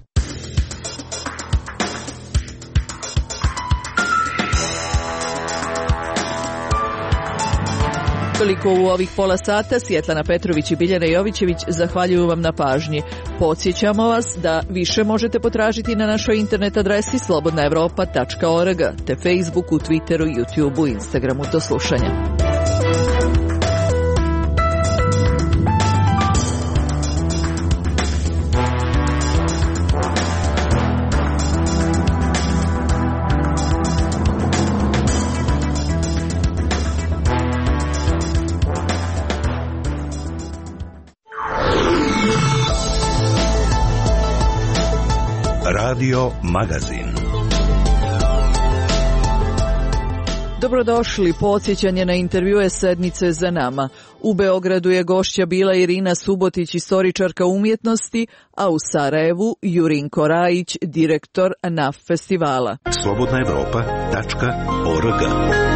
Toliko u ovih pola sata. Svjetlana Petrović i Biljana Jovićević zahvaljuju vam na pažnji. Podsjećamo vas da više možete potražiti na našoj internet adresi slobodna evropa tačka org, te Facebooku, Twitteru, YouTubeu, Instagramu. Do slušanja. Radio Magazin. Dobrodošli, podsjećanje na intervjue sednice za nama. U Beogradu je gošća bila Irina Subotić, istoričarka umjetnosti, a u Sarajevu Jurinko Rajić, direktor N A F festivala. slobodna evropa tačka org.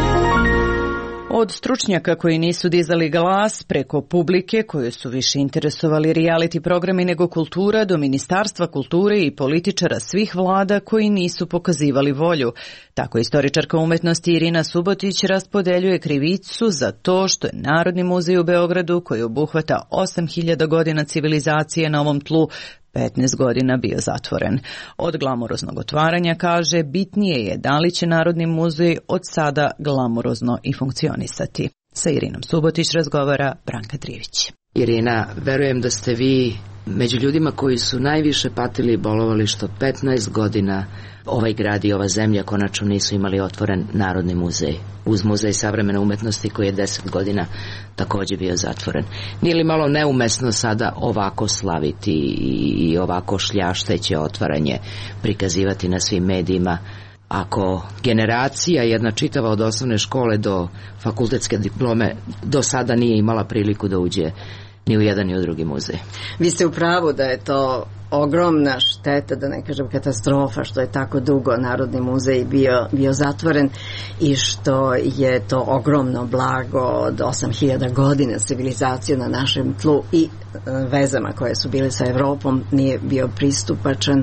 Od stručnjaka koji nisu dizali glas, preko publike koju su više interesovali reality programi nego kultura, do Ministarstva kulture i političara svih vlada koji nisu pokazivali volju. Tako istoričarka umetnosti Irina Subotić raspodeljuje krivicu za to što je Narodni muzej u Beogradu, koji obuhvata osam hiljada godina civilizacije na ovom tlu, petnaest godina bio zatvoren. Od glamuroznog otvaranja, kaže, bitnije je da li će Narodni muzej od sada glamurozno i funkcionisati. Sa Irinom Subotić razgovara Branka Trivić. Irina, verujem da ste vi među ljudima koji su najviše patili i bolovali što petnaest godina ovaj grad i ova zemlja konačno nisu imali otvoren Narodni muzej. Uz Muzej savremene umetnosti koji je deset godina također bio zatvoren. Nije li malo neumesno sada ovako slaviti i ovako šljašteće otvaranje prikazivati na svim medijima, ako generacija jedna čitava od osnovne škole do fakultetske diplome do sada nije imala priliku da uđe ni u jedan ni u drugi muzej? Vi ste u pravu da je to ogromna šteta, da ne kažem katastrofa, što je tako dugo Narodni muzej bio, bio zatvoren i što je to ogromno blago od osam hiljada godina civilizacije na našem tlu i vezama koje su bile sa Evropom nije bio pristupačan,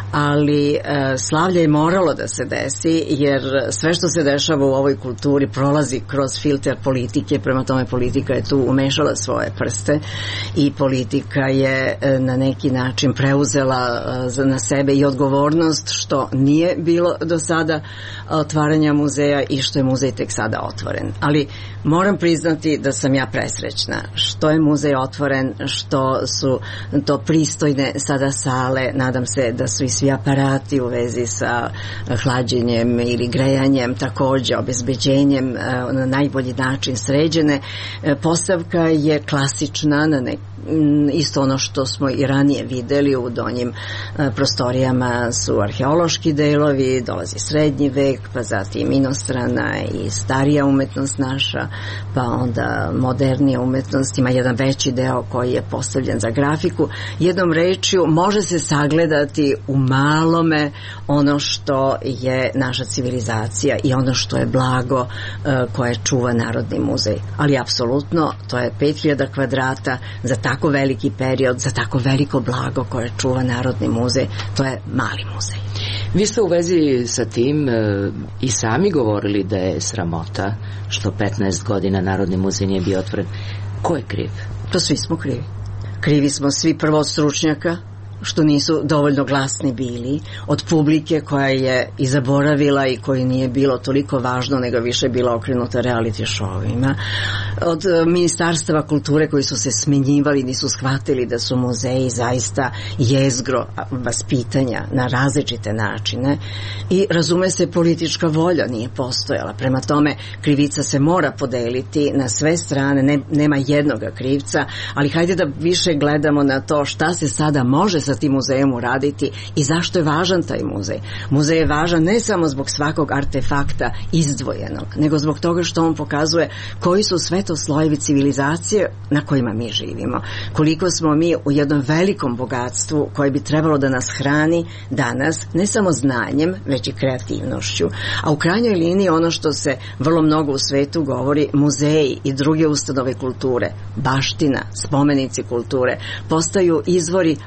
ali e, slavlje je moralo da se desi, jer sve što se dešava u ovoj kulturi prolazi kroz filter politike, prema tome politika je tu umešala svoje prste i politika je e, na neki način preuzela e, na sebe i odgovornost što nije bilo do sada otvaranja muzeja i što je muzej tek sada otvoren. Ali moram priznati da sam ja presrećna što je muzej otvoren, što su to pristojne sada sale, nadam se da su i svi aparati u vezi sa hlađenjem ili grejanjem, također obezbeđenjem na najbolji način sređene. Postavka je klasična, na nek, isto ono što smo i ranije videli, u donjim prostorijama su arheološki delovi, dolazi srednji vek, pa zatim inostrana i starija umetnost naša, pa onda modernija umetnost, ima jedan veći deo koji je postavljen za grafiku. Jednom rečju može se sagledati u malome ono što je naša civilizacija i ono što je blago uh, koje čuva Narodni muzej. Ali apsolutno to je pet hiljada kvadrata za tako veliki period, za tako veliko blago koje čuva Narodni muzej. To je mali muzej. Vi ste u vezi sa tim e, i sami govorili da je sramota što petnaest godina Narodni muzej nije bio otvoren. Ko je kriv? To svi smo krivi. Krivi smo svi prvo od stručnjaka, što nisu dovoljno glasni bili, od publike koja je i zaboravila i koji nije bilo toliko važno, nego više bila okrenuta reality šovima, od ministarstava kulture koji su se smenjivali, nisu shvatili da su muzeji zaista jezgro vaspitanja na različite načine i razume se politička volja nije postojala. Prema tome krivica se mora podeliti na sve strane, ne, nema jednoga krivca, ali hajde da više gledamo na to šta se sada može sa tim muzejom uraditi i zašto je važan taj muzej. Muzej je važan ne samo zbog svakog artefakta izdvojenog, nego zbog toga što on pokazuje koji su sve to slojevi civilizacije na kojima mi živimo. Koliko smo mi u jednom velikom bogatstvu koje bi trebalo da nas hrani danas, ne samo znanjem, već i kreativnošću. A u krajnjoj liniji ono što se vrlo mnogo u svetu govori, muzeji i druge ustanove kulture, baština, spomenici kulture, postaju izvori velikih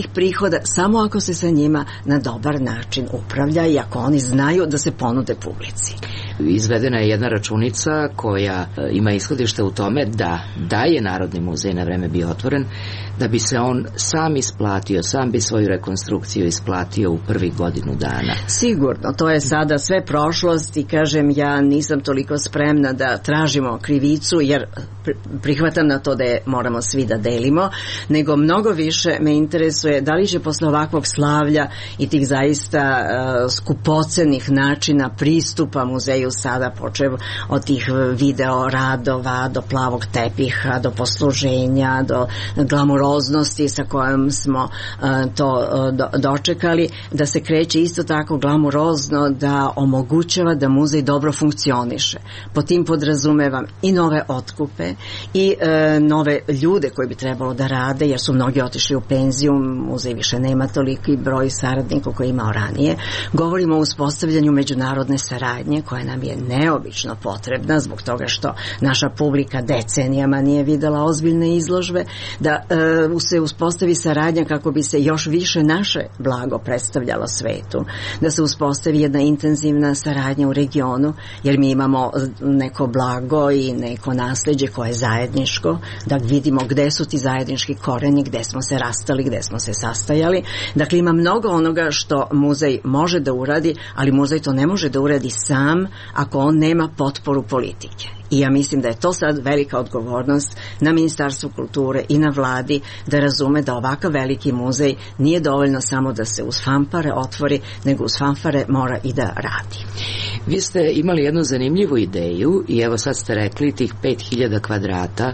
velikih prihoda samo ako se sa njima na dobar način upravlja i ako oni znaju da se ponude publici. Izvedena je jedna računica koja ima ishodište u tome da da je Narodni muzej na vreme bio otvoren, da bi se on sam isplatio, sam bi svoju rekonstrukciju isplatio u prvih godinu dana. Sigurno, to je sada sve prošlost i kažem, ja nisam toliko spremna da tražimo krivicu, jer prihvatam na to da je moramo svi da delimo, nego mnogo više me interesuje da li će posle ovakvog slavlja i tih zaista uh, skupocenih načina pristupa muzeju sada, počev od tih video radova do plavog tepiha, do posluženja, do glamuroznosti sa kojom smo uh, to uh, do, dočekali, da se kreće isto tako glamurozno, da omogućava da muzej dobro funkcioniše. Po tim podrazumevam i nove otkupe i e, nove ljude koji bi trebalo da rade, jer su mnogi otišli u penziju, muzej više nema toliki broj saradnika koji je imao ranije. Govorimo o uspostavljanju međunarodne saradnje koja nam je neobično potrebna zbog toga što naša publika decenijama nije videla ozbiljne izložbe, da e, se uspostavi saradnja kako bi se još više naše blago predstavljalo svetu, da se uspostavi jedna intenzivna saradnja u regionu, jer mi imamo neko blago i neko nasleđe koje je zajedničko, da vidimo gde su ti zajednički koreni, gde smo se rastali, gde smo se sastajali. Dakle, ima mnogo onoga što muzej može da uradi, ali muzej to ne može da uradi sam ako on nema potporu politike. I ja mislim da je to sad velika odgovornost na Ministarstvu kulture i na vladi da razume da ovakav veliki muzej nije dovoljno samo da se uz fanfare otvori, nego uz fanfare mora i da radi. Vi ste imali jednu zanimljivu ideju i evo sad ste rekli tih pet hiljada kvadrata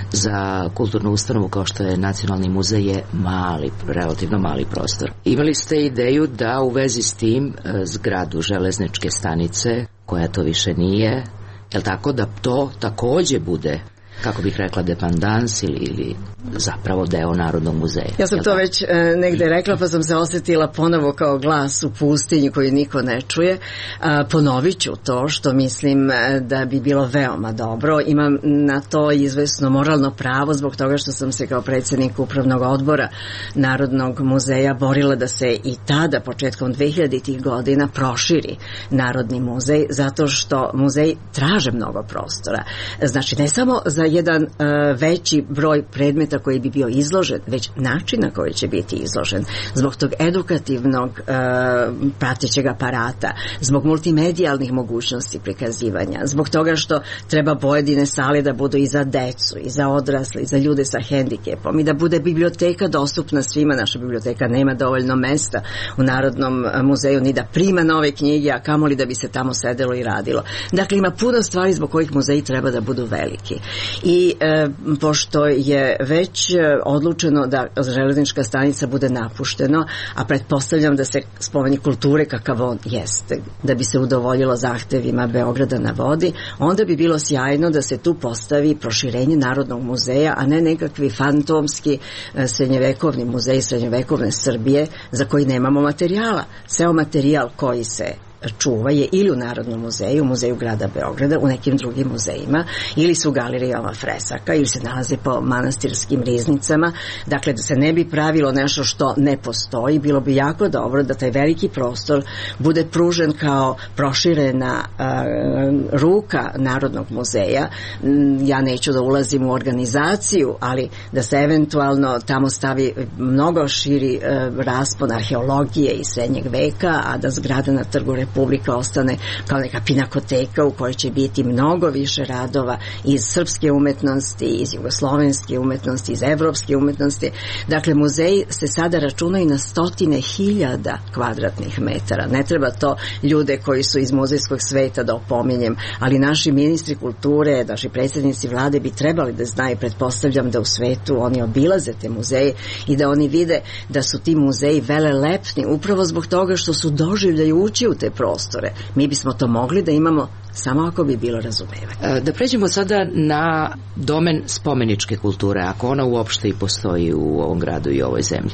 za kulturnu ustanovu kao što je Nacionalni muzej je mali, relativno mali prostor. Imali ste ideju da u vezi s tim zgradu železničke stanice, koja to više nije, je li tako, da to takođe bude, kako bih rekla, dependans ili, ili zapravo deo Narodnog muzeja. Ja sam to već e, negde rekla, pa sam se osjetila ponovo kao glas u pustinji koju niko ne čuje. A, ponovit ću to što mislim da bi bilo veoma dobro. Imam na to izvesno moralno pravo zbog toga što sam se kao predsjednik upravnog odbora Narodnog muzeja borila da se i tada, početkom dvehiljaditih godina, proširi Narodni muzej, zato što muzej traže mnogo prostora. Znači, ne samo za jedan uh, veći broj predmeta koji bi bio izložen, već način na koji će biti izložen, zbog tog edukativnog uh, pratećeg aparata, zbog multimedijalnih mogućnosti prikazivanja, zbog toga što treba pojedine sale da budu i za decu, i za odrasle, i za ljude sa hendikepom, i da bude biblioteka dostupna svima. Naša biblioteka nema dovoljno mesta u Narodnom muzeju ni da prima nove knjige, a kamoli da bi se tamo sedelo i radilo. Dakle, ima puno stvari zbog kojih muzeji treba da budu veliki. I e, pošto je već odlučeno da železnička stanica bude napušteno, a pretpostavljam da se spomenik kulture kakav on jeste, da bi se udovoljilo zahtevima Beograda na vodi, onda bi bilo sjajno da se tu postavi proširenje Narodnog muzeja, a ne nekakvi fantomski e, srednjevekovni muzej srednjevekovne Srbije za koji nemamo materijala. Ceo materijal koji se čuva je ili u Narodnom muzeju, muzeju grada Beograda, u nekim drugim muzejima, ili su galerijama fresaka, ili se nalaze po manastirskim riznicama. Dakle, da se ne bi pravilo nešto što ne postoji, bilo bi jako dobro da taj veliki prostor bude pružen kao proširena uh, ruka Narodnog muzeja. Ja neću da ulazim u organizaciju, ali da se eventualno tamo stavi mnogo širi uh, raspon arheologije i srednjeg veka, a da zgrada na Trgu Republika ostane kao neka pinakoteka u kojoj će biti mnogo više radova iz srpske umetnosti, iz jugoslovenske umetnosti, iz evropske umetnosti. Dakle, muzeji se sada računaju na stotine hiljada kvadratnih metara. Ne treba to ljude koji su iz muzejskog sveta da opominjem, ali naši ministri kulture, naši predsjednici vlade bi trebali da znaju, pretpostavljam da u svetu oni obilaze te muzeje i da oni vide da su ti muzeji velelepni upravo zbog toga što su doživljaju ući u te prostore. Mi bismo to mogli da imamo samo ako bi bilo razumevanje. Da pređemo sada na domen spomeničke kulture, ako ona uopšte i postoji u ovom gradu i ovoj zemlji.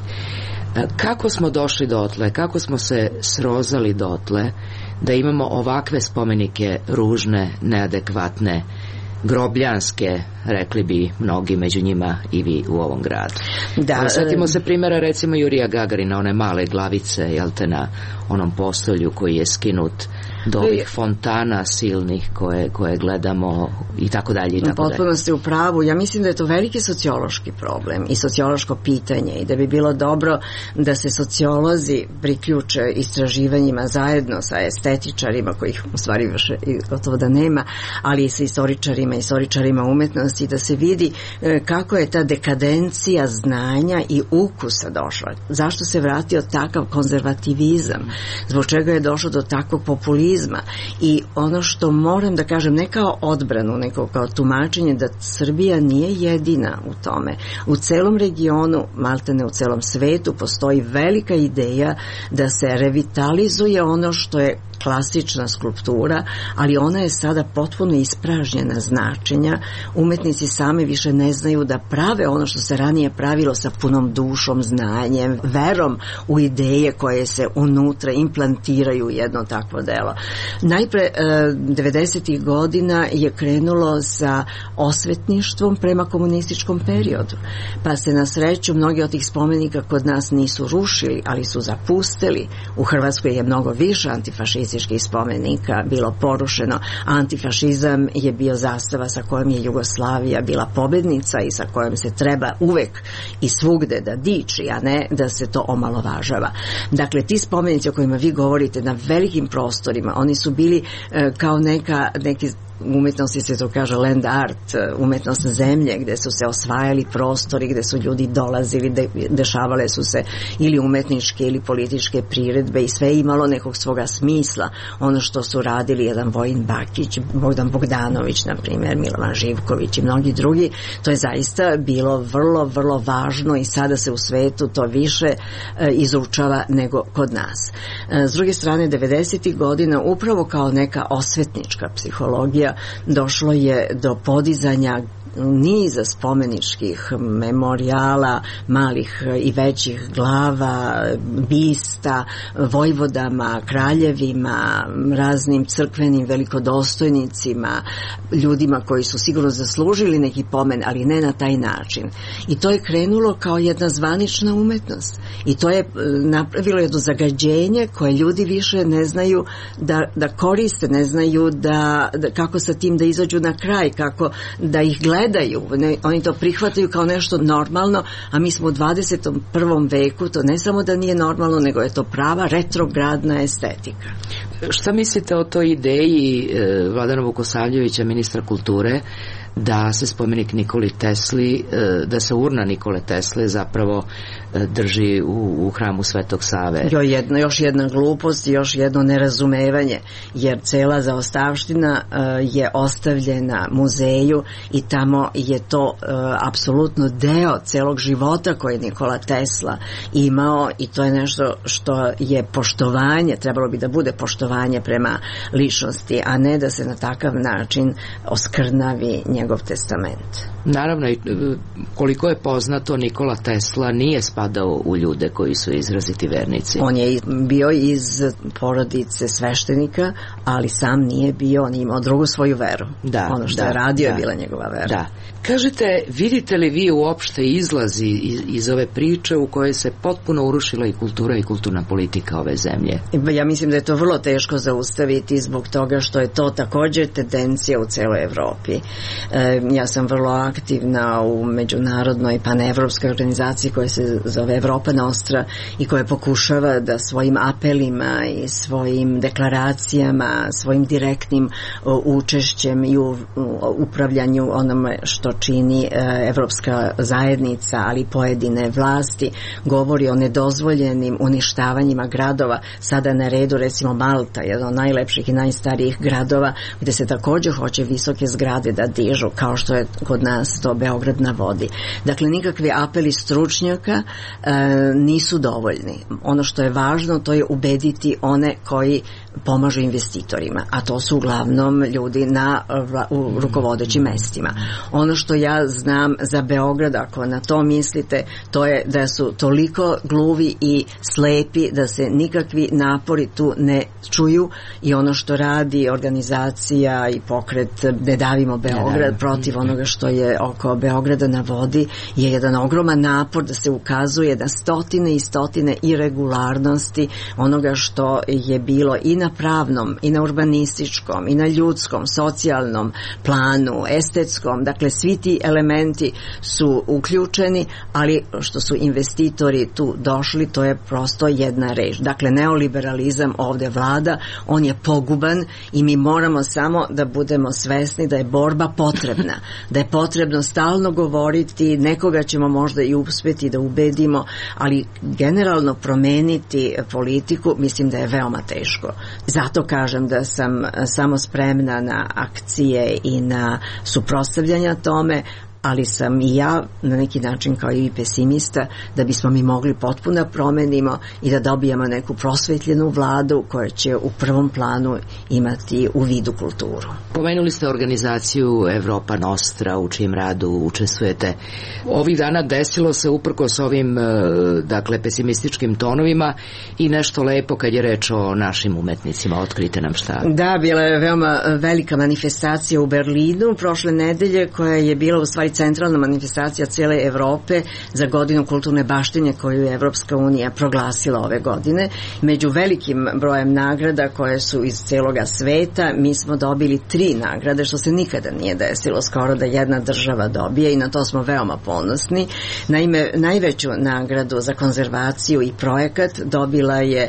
Kako smo došli dotle, kako smo se srozali dotle da imamo ovakve spomenike ružne, neadekvatne, grobljanske, rekli bi mnogi, među njima i vi u ovom gradu. Da, sjetimo se primjera recimo Jurija Gagarina, one male glavice, jel te, na onom postolju koji je skinut do ovih fontana silnih koje, koje gledamo i tako dalje i tako dalje. Potpuno ste u pravu. Ja mislim da je to veliki sociološki problem i sociološko pitanje i da bi bilo dobro da se sociolozi priključe istraživanjima zajedno sa estetičarima, kojih u stvari više gotovo da nema, ali i sa istoričarima i istoričarima umetnosti, da se vidi kako je ta dekadencija znanja i ukusa došla. Zašto se vratio takav konzervativizam? Zbog čega je došlo do takvog populizma? I ono što moram da kažem, ne kao odbranu, nego kao tumačenje, da Srbija nije jedina u tome. U celom regionu, maltene u celom svetu, postoji velika ideja da se revitalizuje ono što je klasična skulptura, ali ona je sada potpuno ispražnjena značenja. Umetnici sami više ne znaju da prave ono što se ranije pravilo sa punom dušom, znanjem, verom u ideje koje se unutra implantiraju u jedno takvo delo. Najpre, devedesetih godina je krenulo sa osvetništvom prema komunističkom periodu, pa se na sreću mnogi od tih spomenika kod nas nisu rušili, ali su zapustili. U Hrvatskoj je mnogo više antifašističkih spomenika bilo porušeno. Antifašizam je bio zastava sa kojom je Jugoslavija bila pobednica i sa kojom se treba uvek i svugde da diči, a ne da se to omalovažava. Dakle, ti spomenici o kojima vi govorite na velikim prostorima, oni su bili e, kao neka, neki umetnosti se to kaže land art, umetnost zemlje, gde su se osvajali prostori, gde su ljudi dolazili, de, dešavale su se ili umetničke ili političke priredbe i sve imalo nekog svoga smisla. Ono što su radili jedan Vojin Bakić, Bogdan Bogdanović, na primjer, Milovan Živković i mnogi drugi, to je zaista bilo vrlo, vrlo važno i sada se u svetu to više e, izučava nego kod nas. E, s druge strane, devedesetih godina, upravo kao neka osvetnička psihologija, došlo je do podizanja niza spomeničkih memorijala, malih i većih glava, bista, vojvodama, kraljevima, raznim crkvenim velikodostojnicima, ljudima koji su sigurno zaslužili neki pomen, ali ne na taj način. I to je krenulo kao jedna zvanična umetnost. I to je napravilo jedno zagađenje koje ljudi više ne znaju da, da koriste, ne znaju da, da, kako sa tim da izađu na kraj, kako da ih gledaju. Ne, oni to prihvataju kao nešto normalno, a mi smo u dvadesetom prvom veku, to ne samo da nije normalno, nego je to prava retrogradna estetika. Šta mislite o toj ideji e, Vladana Vukosavljevića, ministra kulture, da se spomenik Nikoli Tesli, da se urna Nikole Tesle zapravo drži u, u hramu Svetog Save? Jo, jedno, još jedna glupost i još jedno nerazumevanje, jer cela zaostavština uh, je ostavljena muzeju i tamo je to uh, apsolutno deo celog života koje Nikola Tesla imao i to je nešto što je poštovanje, trebalo bi da bude poštovanje prema ličnosti, a ne da se na takav način oskrnavi njegov testament. Naravno, koliko je poznato, Nikola Tesla nije spadao u ljude koji su izraziti vernici. On je bio iz porodice sveštenika, ali sam nije bio, on je imao drugu svoju veru. Da, ono što da, je radio da, je bila njegova vera. Da. Kažete, vidite li vi uopšte izlazi iz, iz ove priče u kojoj se potpuno urušila i kultura i kulturna politika ove zemlje? Ja mislim da je to vrlo teško zaustaviti zbog toga što je to također tendencija u celoj Evropi. E, ja sam vrlo aktivna u međunarodnoj panevropskoj organizaciji koja se zove Evropa Nostra i koja pokušava da svojim apelima i svojim deklaracijama, svojim direktnim učešćem i u upravljanju onome što čini Evropska zajednica, ali pojedine vlasti, govori o nedozvoljenim uništavanjima gradova. Sada na redu recimo Malta, jedan od najlepših i najstarijih gradova, gde se također hoće visoke zgrade da dižu, kao što je kod nas to Beograd na vodi. Dakle, nikakvi apeli stručnjaka e, nisu dovoljni. Ono što je važno, to je ubediti one koji pomažu investitorima, a to su uglavnom ljudi na u rukovodećim mestima. Ono što ja znam za Beograd, ako na to mislite, to je da su toliko gluvi i slepi da se nikakvi napori tu ne čuju i ono što radi organizacija i pokret Ne davimo Beograd protiv onoga što je oko Beograda na vodi je jedan ogroman napor da se ukazuje na stotine i stotine irregularnosti onoga što je bilo i na pravnom, i na urbanističkom, i na ljudskom, socijalnom planu, estetskom, dakle svi ti elementi su uključeni, ali što su investitori tu došli, to je prosto jedna reč. Dakle, neoliberalizam ovde vlada, on je poguban i mi moramo samo da budemo svesni da je borba potrebna, da je potrebno stalno govoriti, nekoga ćemo možda i uspeti da ubedimo, ali generalno promeniti politiku mislim da je veoma teško. Zato kažem da sam samo spremna na akcije i na suprotstavljanja tome, ali sam i ja na neki način kao i pesimista da bismo mi mogli potpuno promenimo i da dobijemo neku prosvetljenu vladu koja će u prvom planu imati u vidu kulturu. Pomenuli ste organizaciju Evropa Nostra u čijem radu učestvujete. Ovih dana desilo se uprkos ovim dakle pesimističkim tonovima i nešto lepo kad je reč o našim umetnicima. Otkrite nam šta. Da, bila je veoma velika manifestacija u Berlinu prošle nedelje koja je bila u stvari centralna manifestacija cijele Evrope za godinu kulturne baštine koju je Evropska unija proglasila ove godine. Među velikim brojem nagrada koje su iz celoga sveta mi smo dobili tri nagrade, što se nikada nije desilo skoro da jedna država dobije i na to smo veoma ponosni. Naime, najveću nagradu za konzervaciju i projekat dobila je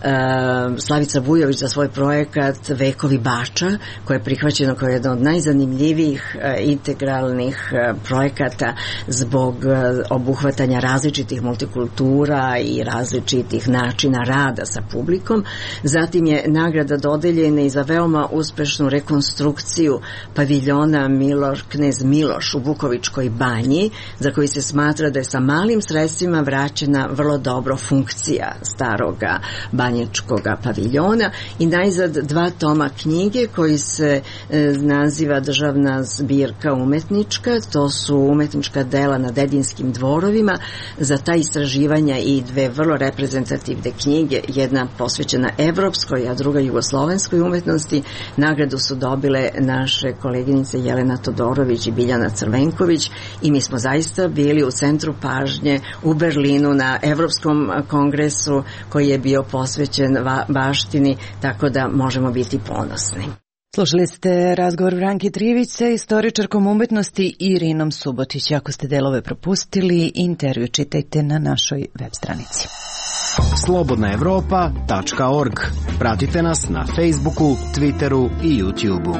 uh, Slavica Vujović za svoj projekat Vekovi Bača, koje je prihvaćeno kao jedan od najzanimljivijih uh, integralnih uh, projekata zbog obuhvatanja različitih multikultura i različitih načina rada sa publikom. Zatim je nagrada dodeljena i za veoma uspešnu rekonstrukciju paviljona Miloš, knez Miloš u Vukovičkoj banji, za koji se smatra da je sa malim sredstvima vraćena vrlo dobro funkcija staroga banjičkoga paviljona i najzad dva toma knjige koji se e, naziva Državna zbirka umetnička, to su umetnička dela na Dedinskim dvorovima. Za ta istraživanja i dve vrlo reprezentativne knjige, jedna posvećena evropskoj, a druga jugoslovenskoj umetnosti. Nagradu su dobile naše koleginice Jelena Todorović i Biljana Crvenković i mi smo zaista bili u centru pažnje u Berlinu na Evropskom kongresu koji je bio posvećen baštini, tako da možemo biti ponosni. Slušali ste razgovor Branki Trivić sa istoričarkom umetnosti Irinom Subotić. Ako ste delove propustili, intervju čitajte na našoj web stranici. slobodna evropa tačka org. Pratite nas na Facebooku, Twitteru i YouTubeu.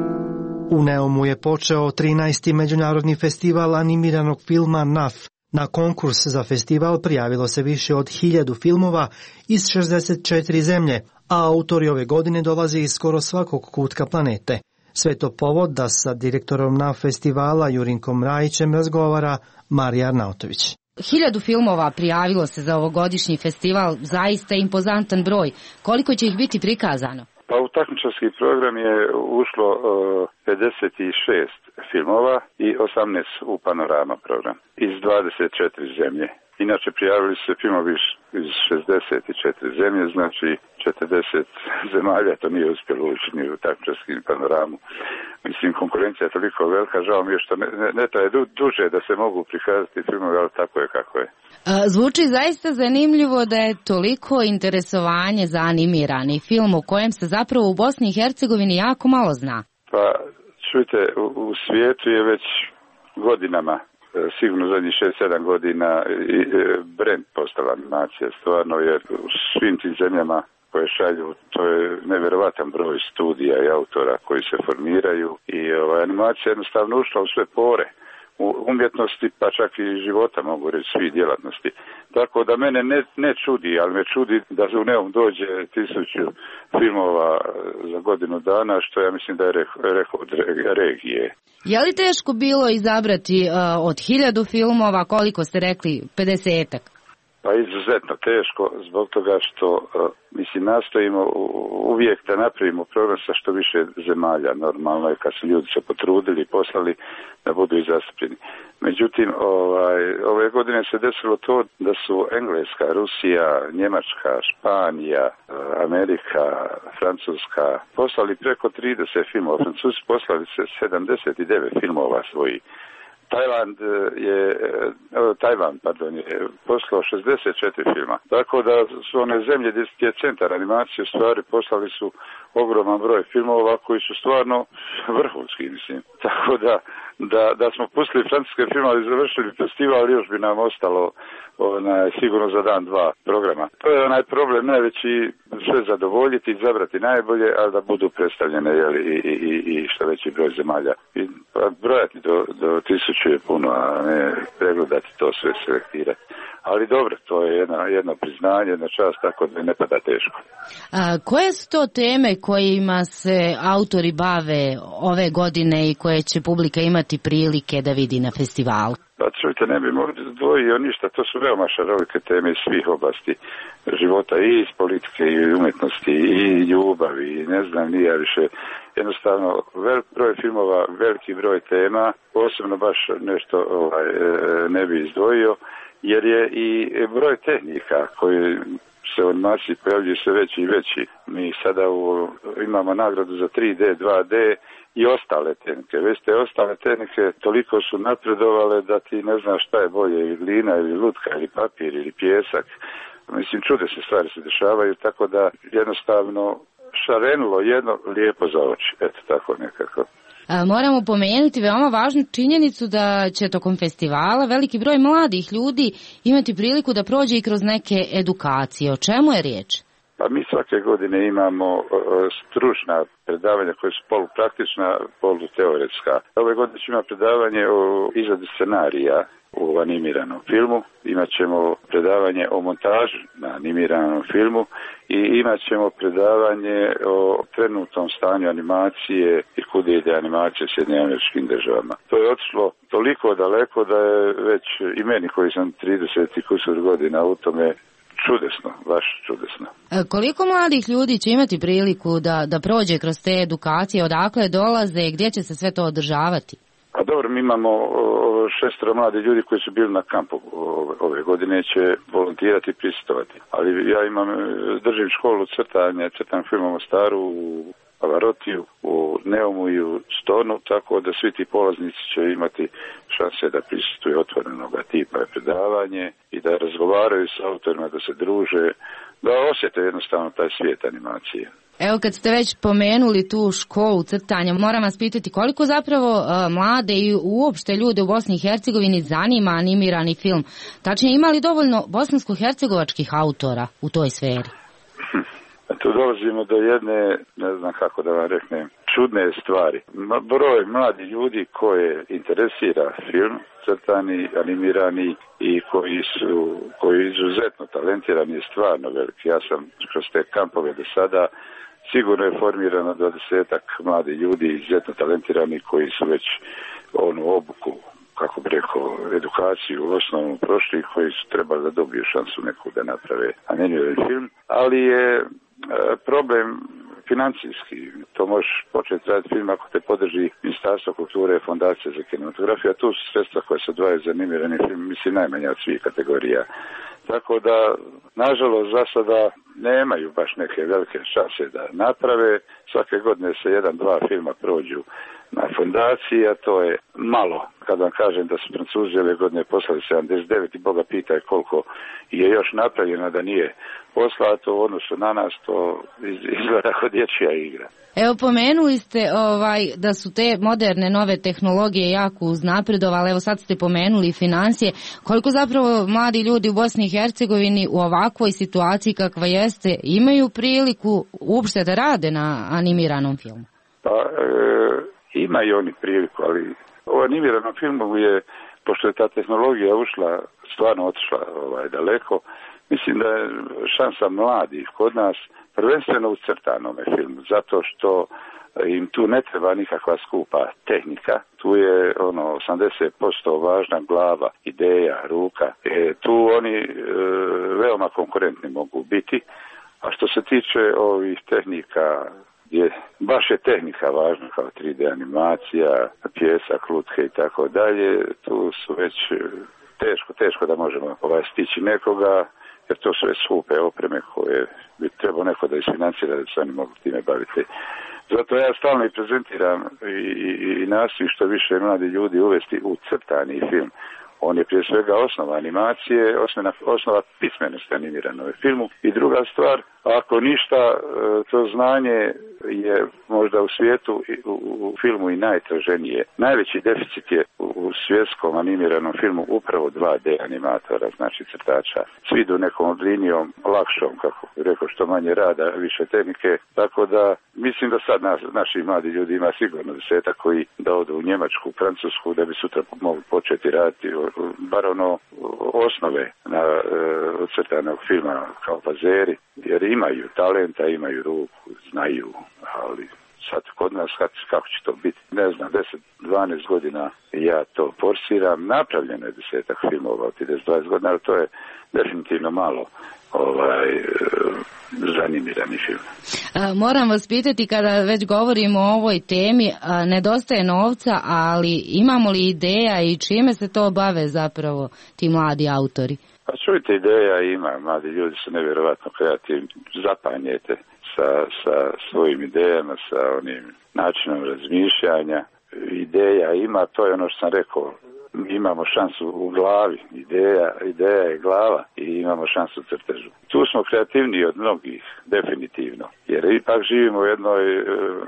U Neumu je počeo trinaesti međunarodni festival animiranog filma N A F. Na konkurs za festival prijavilo se više od hiljadu filmova iz šezdeset četiri zemlje, a autori ove godine dolaze iz skoro svakog kutka planete. Sve to povod da sa direktorom N A F festivala Jurinkom Rajićem razgovara Marija Arnautović. Hiljadu filmova prijavilo se za ovogodišnji festival, zaista impozantan broj. Koliko će ih biti prikazano? Pa u takmičarski program je ušlo uh, pedeset šest filmova i osamnaest u panorama program iz dvadeset četiri zemlje. Inače prijavili se filmovi iz šezdeset četiri zemlje, znači četrdeset zemalja to nije uspjelo ući ni u takmičarski panoramu. Mislim, konkurencija je toliko velika, žao mi je što ne, ne, ne traje du, duže da se mogu prikazati filmovi, ali tako je kako je. Zvuči zaista zanimljivo da je toliko interesovanje za animirani film u kojem se zapravo u Bosni i Hercegovini jako malo zna. Pa, čujte, u, u svijetu je već godinama, sigurno zadnjih šest sedam godina, i brend postala animacija, stvarno, jer u svim tim zemljama koje šalju, to je nevjerovatan broj studija i autora koji se formiraju i ovaj, animacija jednostavno ušla u sve pore u umjetnosti, pa čak i života, mogu reći, svih djelatnosti. Tako da mene ne, ne čudi, ali me čudi da u Neum dođe tisuću filmova za godinu dana, što ja mislim da je rekord regije. Je li teško bilo izabrati uh, od hiljadu filmova, koliko ste rekli, pedesetak? Pa izuzetno teško zbog toga što mislim nastojimo uvijek da napravimo program sa što više zemalja. Normalno je kad su ljudi se potrudili i poslali da budu i zastupljeni. Međutim, ovaj, ove godine se desilo to da su Engleska, Rusija, Njemačka, Španija, Amerika, Francuska poslali preko trideset filmova. Francuzi poslali se sedamdeset devet filmova svojih. Tajland je, Tajvan, pardon, je poslao šezdeset četiri filma. Tako da su one zemlje gdje je centar animacije u stvari poslali su ogroman broj filmova koji su stvarno vrhunski, mislim. Tako da, da, da smo pustili francuske filmove i završili festival, još bi nam ostalo onaj, sigurno za dan, dva programa. To je onaj problem najveći, sve zadovoljiti, izabrati najbolje, ali da budu predstavljene jeli, i, i, i što veći broj zemalja. I, pa, brojati do, do tisuću je puno, a ne pregledati to sve, selektirati. Ali dobro, to je jedno, jedno priznanje, jedna čast, tako da ne pada teško. A, koje su to teme kojima se autori bave ove godine i koje će publika imati prilike da vidi na festivalu? Pa čujte, ne bi možda dvojio ništa, to su veoma šarolike teme iz svih oblasti života, i iz politike, i umjetnosti, i ljubavi, i ne znam, nije više. Jednostavno, velik broj filmova, veliki broj tema, posebno baš nešto ovaj, ne bi izdvojio, jer je i broj tehnika koji se u animaciji pojavljuju sve veći i veći. Mi sada u, imamo nagradu za tri D, dva D i ostale tehnike. Već te ostale tehnike toliko su napredovale da ti ne znaš šta je bolje, ili glina, ili lutka, ili papir, ili pijesak. Mislim, čudesne stvari se dešavaju, tako da jednostavno šarenilo jedno lijepo za oči. Eto, tako nekako. Moramo pomenuti veoma važnu činjenicu da će tokom festivala veliki broj mladih ljudi imati priliku da prođe i kroz neke edukacije. O čemu je riječ? Pa mi svake godine imamo uh, stručna predavanja koje su polupraktična, poluteoretska. Ove godine ćemo imati predavanje o izradi scenarija u animiranom filmu, imat ćemo predavanje o montaži na animiranom filmu i imat ćemo predavanje o trenutnom stanju animacije i kud ide animacija u Sjedinjenim Američkim Državama. To je otišlo toliko daleko da je već i meni koji sam trideset i kusur godina u tome čudesno, baš čudesno. Koliko mladih ljudi će imati priliku da, da prođe kroz te edukacije, odakle dolaze i gdje će se sve to održavati? A dobro, mi imamo šestero mladi ljudi koji su bili na kampu ove godine, će volontirati i prisutovati. Ali ja imam, držim školu crtanja, crtam filmom u Staru, u Pavarotiju, u Neumu i u Stonu, tako da svi ti polaznici će imati šanse da prisutuju otvorenog tipa predavanje i da razgovaraju s autorima, da se druže, da osjete jednostavno taj svijet animacije. Evo, kad ste već pomenuli tu školu crtanja, moram vas pitati koliko zapravo uh, mlade i uopšte ljude u Bosni i Hercegovini zanima animirani film. Tačnije, ima li dovoljno bosansko-hercegovačkih autora u toj sferi? Hm. Tu dolazimo do jedne, ne znam kako da vam reknem, čudne stvari. Broj mladi ljudi koje interesira film, crtani, animirani i koji su koji izuzetno talentirani je stvarno veliki. Ja sam kroz te kampove do sada sigurno je formirano dvadesetak mladi ljudi izuzetno talentirani koji su već onu obuku, kako bi rekao, edukaciju u osnovnom prošli, koji su trebali da dobiju šansu neku da naprave animirani film, ali je problem financijski. To možeš početi raditi film ako te podrži Ministarstvo kulture, Fondacija za kinematografiju, a tu su sredstva koje se odvajaju za animirani film, mislim, najmanje od svih kategorija. Tako da, nažalost, za sada nemaju baš neke velike šanse da naprave. Svake godine se jedan, dva filma prođu na fondaciji, a to je malo. Kad vam kažem da su Francuzi ove godine poslali sedamdeset devet i Boga pitaj koliko je još napravljeno da nije poslato u odnosu na nas, to izgleda kao dječja igra. Evo, pomenuli ste ovaj, da su te moderne nove tehnologije jako uznapredovale, evo sad ste pomenuli financije. Koliko zapravo mladi ljudi u Bosni i Hercegovini u ovakvoj situaciji kakva jeste imaju priliku uopšte da rade na animiranom filmu? Pa, e, imaju oni priliku, ali u animiranom filmu je, pošto je ta tehnologija ušla, stvarno otišla ovaj, daleko, mislim da je šansa mladih kod nas prvenstveno u crtanome filmu, zato što im tu ne treba nikakva skupa tehnika, tu je ono osamdeset posto važna glava, ideja, ruka. E, tu oni e, veoma konkurentni mogu biti. A što se tiče ovih tehnika, je, baš je tehnika važna kao tri D animacija, pjesak, lutke i tako dalje, tu su već teško, teško da možemo ovaj stići nekoga, jer to su već skupe opreme koje bi trebao neko da isfinancira da se oni mogu time baviti. Zato ja stalno i prezentiram i, i, i nastojim što više mladi ljudi uvesti u crtani film. On je prije svega osnova animacije, osnova, osnova pismenosti animiranog filmu. I druga stvar, ako ništa, to znanje je možda u svijetu, u, u filmu i najtraženije. Najveći deficit je u, u svjetskom animiranom filmu upravo dva D animatora, znači crtača. Svi idu nekom linijom lakšom, kako bi rekao, što manje rada, više tehnike. Tako da mislim da sad nas, naši mladi ljudi ima sigurno desetak koji da odu u Njemačku, Francusku, da bi sutra mogli početi raditi bar ono osnove na e, crtanog filma kao fazeri, jer imaju talenta, imaju ruku, znaju, ali sad kod nas kako će to biti, ne znam, deset dvanaest godina ja to forsiram, napravljeno je desetak filmova od deset dvadeset godina, ali to je definitivno malo ovaj zanimirani film. A, moram vas pitati, kada već govorimo o ovoj temi, a, nedostaje novca, ali imamo li ideja i čime se to bave zapravo ti mladi autori? Pa čujte, ideja ima, mladi ljudi su nevjerovatno kreativni, zapanjete sa, sa svojim idejama, sa onim načinom razmišljanja. Ideja ima, to je ono što sam rekao, imamo šansu u glavi, ideja, ideja je glava i imamo šansu u crtežu. Tu smo kreativniji od mnogih, definitivno, jer ipak živimo u jednoj uh,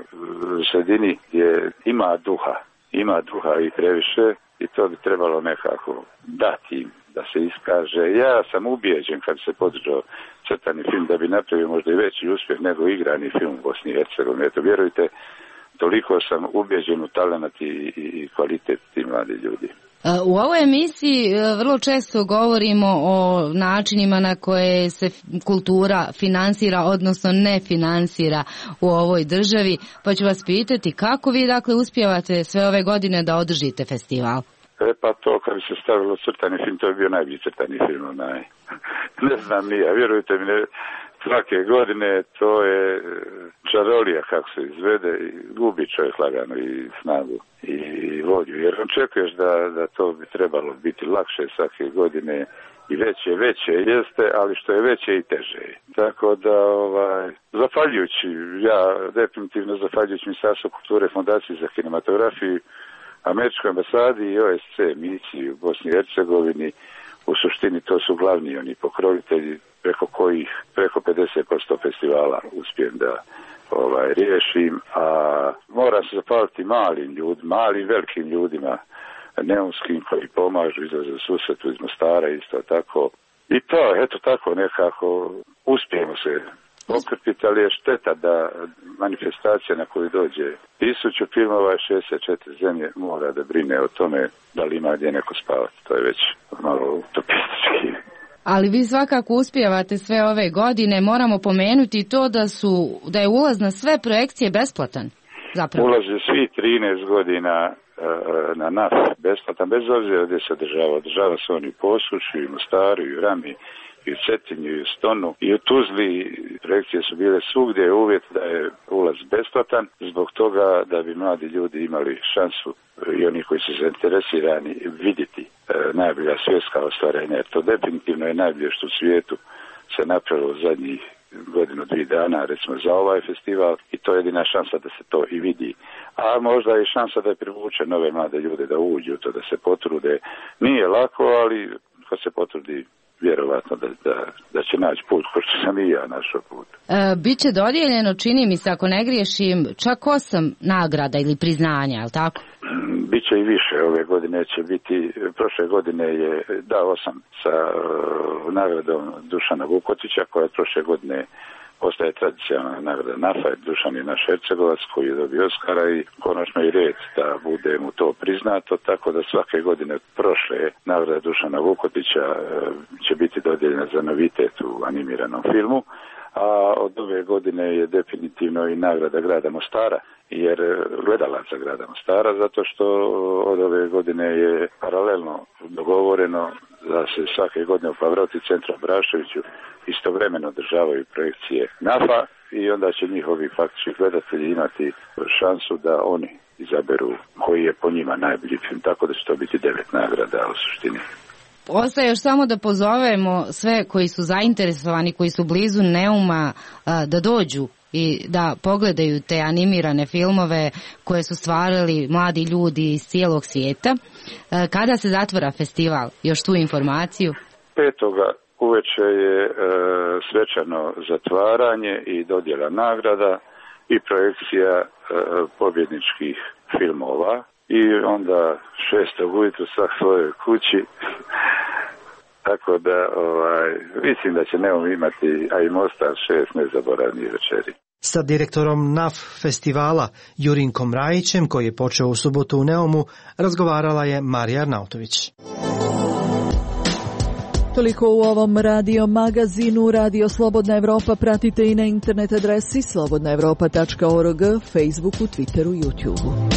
sredini gdje ima duha, ima duha i previše i to bi trebalo nekako dati im da se iskaže. Ja sam ubijeđen kad se podržao crtani film da bi napravio možda i veći uspjeh nego igrani film u Bosni i Hercegovini. Eto, vjerujte, toliko sam ubijeđen u talent i, i kvalitet tih mladi ljudi. U ovoj emisiji vrlo često govorimo o načinima na koje se kultura finansira, odnosno ne finansira u ovoj državi, pa ću vas pitati kako vi dakle uspijevate sve ove godine da održite festival? E pa to kad bi se stavilo crtani film, to je bio najbolji crtani film, onaj. Ne znam nije, vjerujte mi, ne, svake godine to je čarolija kako se izvede i gubi čovjek lagano i snagu i volju, jer očekuješ da, da to bi trebalo biti lakše svake godine i veće, veće jeste, ali što je veće i teže. Tako da, ovaj, zahvaljujući, ja definitivno zahvaljujući Ministarstvu kulture, Fondaciji za kinematografiju, Američkoj ambasadi i O S C misiji u Bosni i Hercegovini, u suštini to su glavni oni pokrovitelji preko kojih preko pedeset posto festivala uspijem da ovaj, riješim, a moram se zahvaliti malim ljudima, malim velikim ljudima, neumskim koji pomažu, izlaze u susretu iz Mostara isto tako. I to, eto tako nekako uspijemo se okrpiti, ali je šteta da manifestacija na koju dođe tisuću filmova i šezdeset četiri zemlje mora da brine o tome da li ima gdje neko spavati. To je već malo utopistički. Ali vi svakako uspijevate sve ove godine. Moramo pomenuti to da su da je ulaz na sve projekcije besplatan. Zapravo. Ulaz je svi trinaest godina na N A F besplatan, bez obzira gdje se održava. Održava se on i u Posušju, i u Mostaru, i u Rami, i u Cetinju, i u Stonu, i u Tuzli. Projekcije su bile svugdje, je uvjet da je ulaz besplatan, zbog toga da bi mladi ljudi imali šansu i oni koji su zainteresirani vidjeti e, najbolja svjetska ostvarenja. Jer to definitivno je najbolje što u svijetu se napravilo zadnjih godinu, dvije dana, recimo za ovaj festival, i to je jedina šansa da se to i vidi. A možda je šansa da privuče nove mlade ljude da uđu to, da se potrude. Nije lako, ali kad se potrudi, vjerovatno da, da, da će naći put, ko što sam i ja našao put. E, Biće dodijeljeno, čini mi se, ako ne griješim, čak osam nagrada ili priznanja, je li tako? Biće i više, ove godine će biti, prošle godine je da osam sa uh, nagradom Dušana Vukotića, koja je prošle godine postaje tradicionalna nagrada N A F A, Dušan je naš Hercegovac koji je dobio Oskara i konačno i red da bude mu to priznato, tako da svake godine prošle nagrada Dušana Vukotića uh, će biti dodijeljena za novitet u animiranom filmu, a od ove godine je definitivno i nagrada grada Mostara, jer gledalaca grada Mostara, zato što od ove godine je paralelno dogovoreno da se svake godine u Pavarotti centru Brašoviću istovremeno održavaju projekcije nafa i onda će njihovi faktički gledatelji imati šansu da oni izaberu koji je po njima najbolji film, tako da će to biti devet nagrada u suštini. Ostaje još samo da pozovemo sve koji su zainteresovani, koji su blizu Neuma, da dođu i da pogledaju te animirane filmove koje su stvarali mladi ljudi iz cijelog svijeta. Kada se zatvara festival? Još tu informaciju? Petoga uveče je e, svečano zatvaranje i dodjela nagrada i projekcija e, pobjedničkih filmova i onda šestog ujutru svak svojoj kući. Tako da ovaj, mislim da će Neum imati, a i Mostar, šest nezaboravnih večeri. Sa direktorom N A F festivala Jurinkom Rajićem, koji je počeo u subotu u Neumu, razgovarala je Marija Arnautović. Toliko u ovom radio magazinu. Radio Slobodna Evropa pratite i na internet adresi slobodna evropa tačka org, Facebooku, Twitteru, YouTubeu.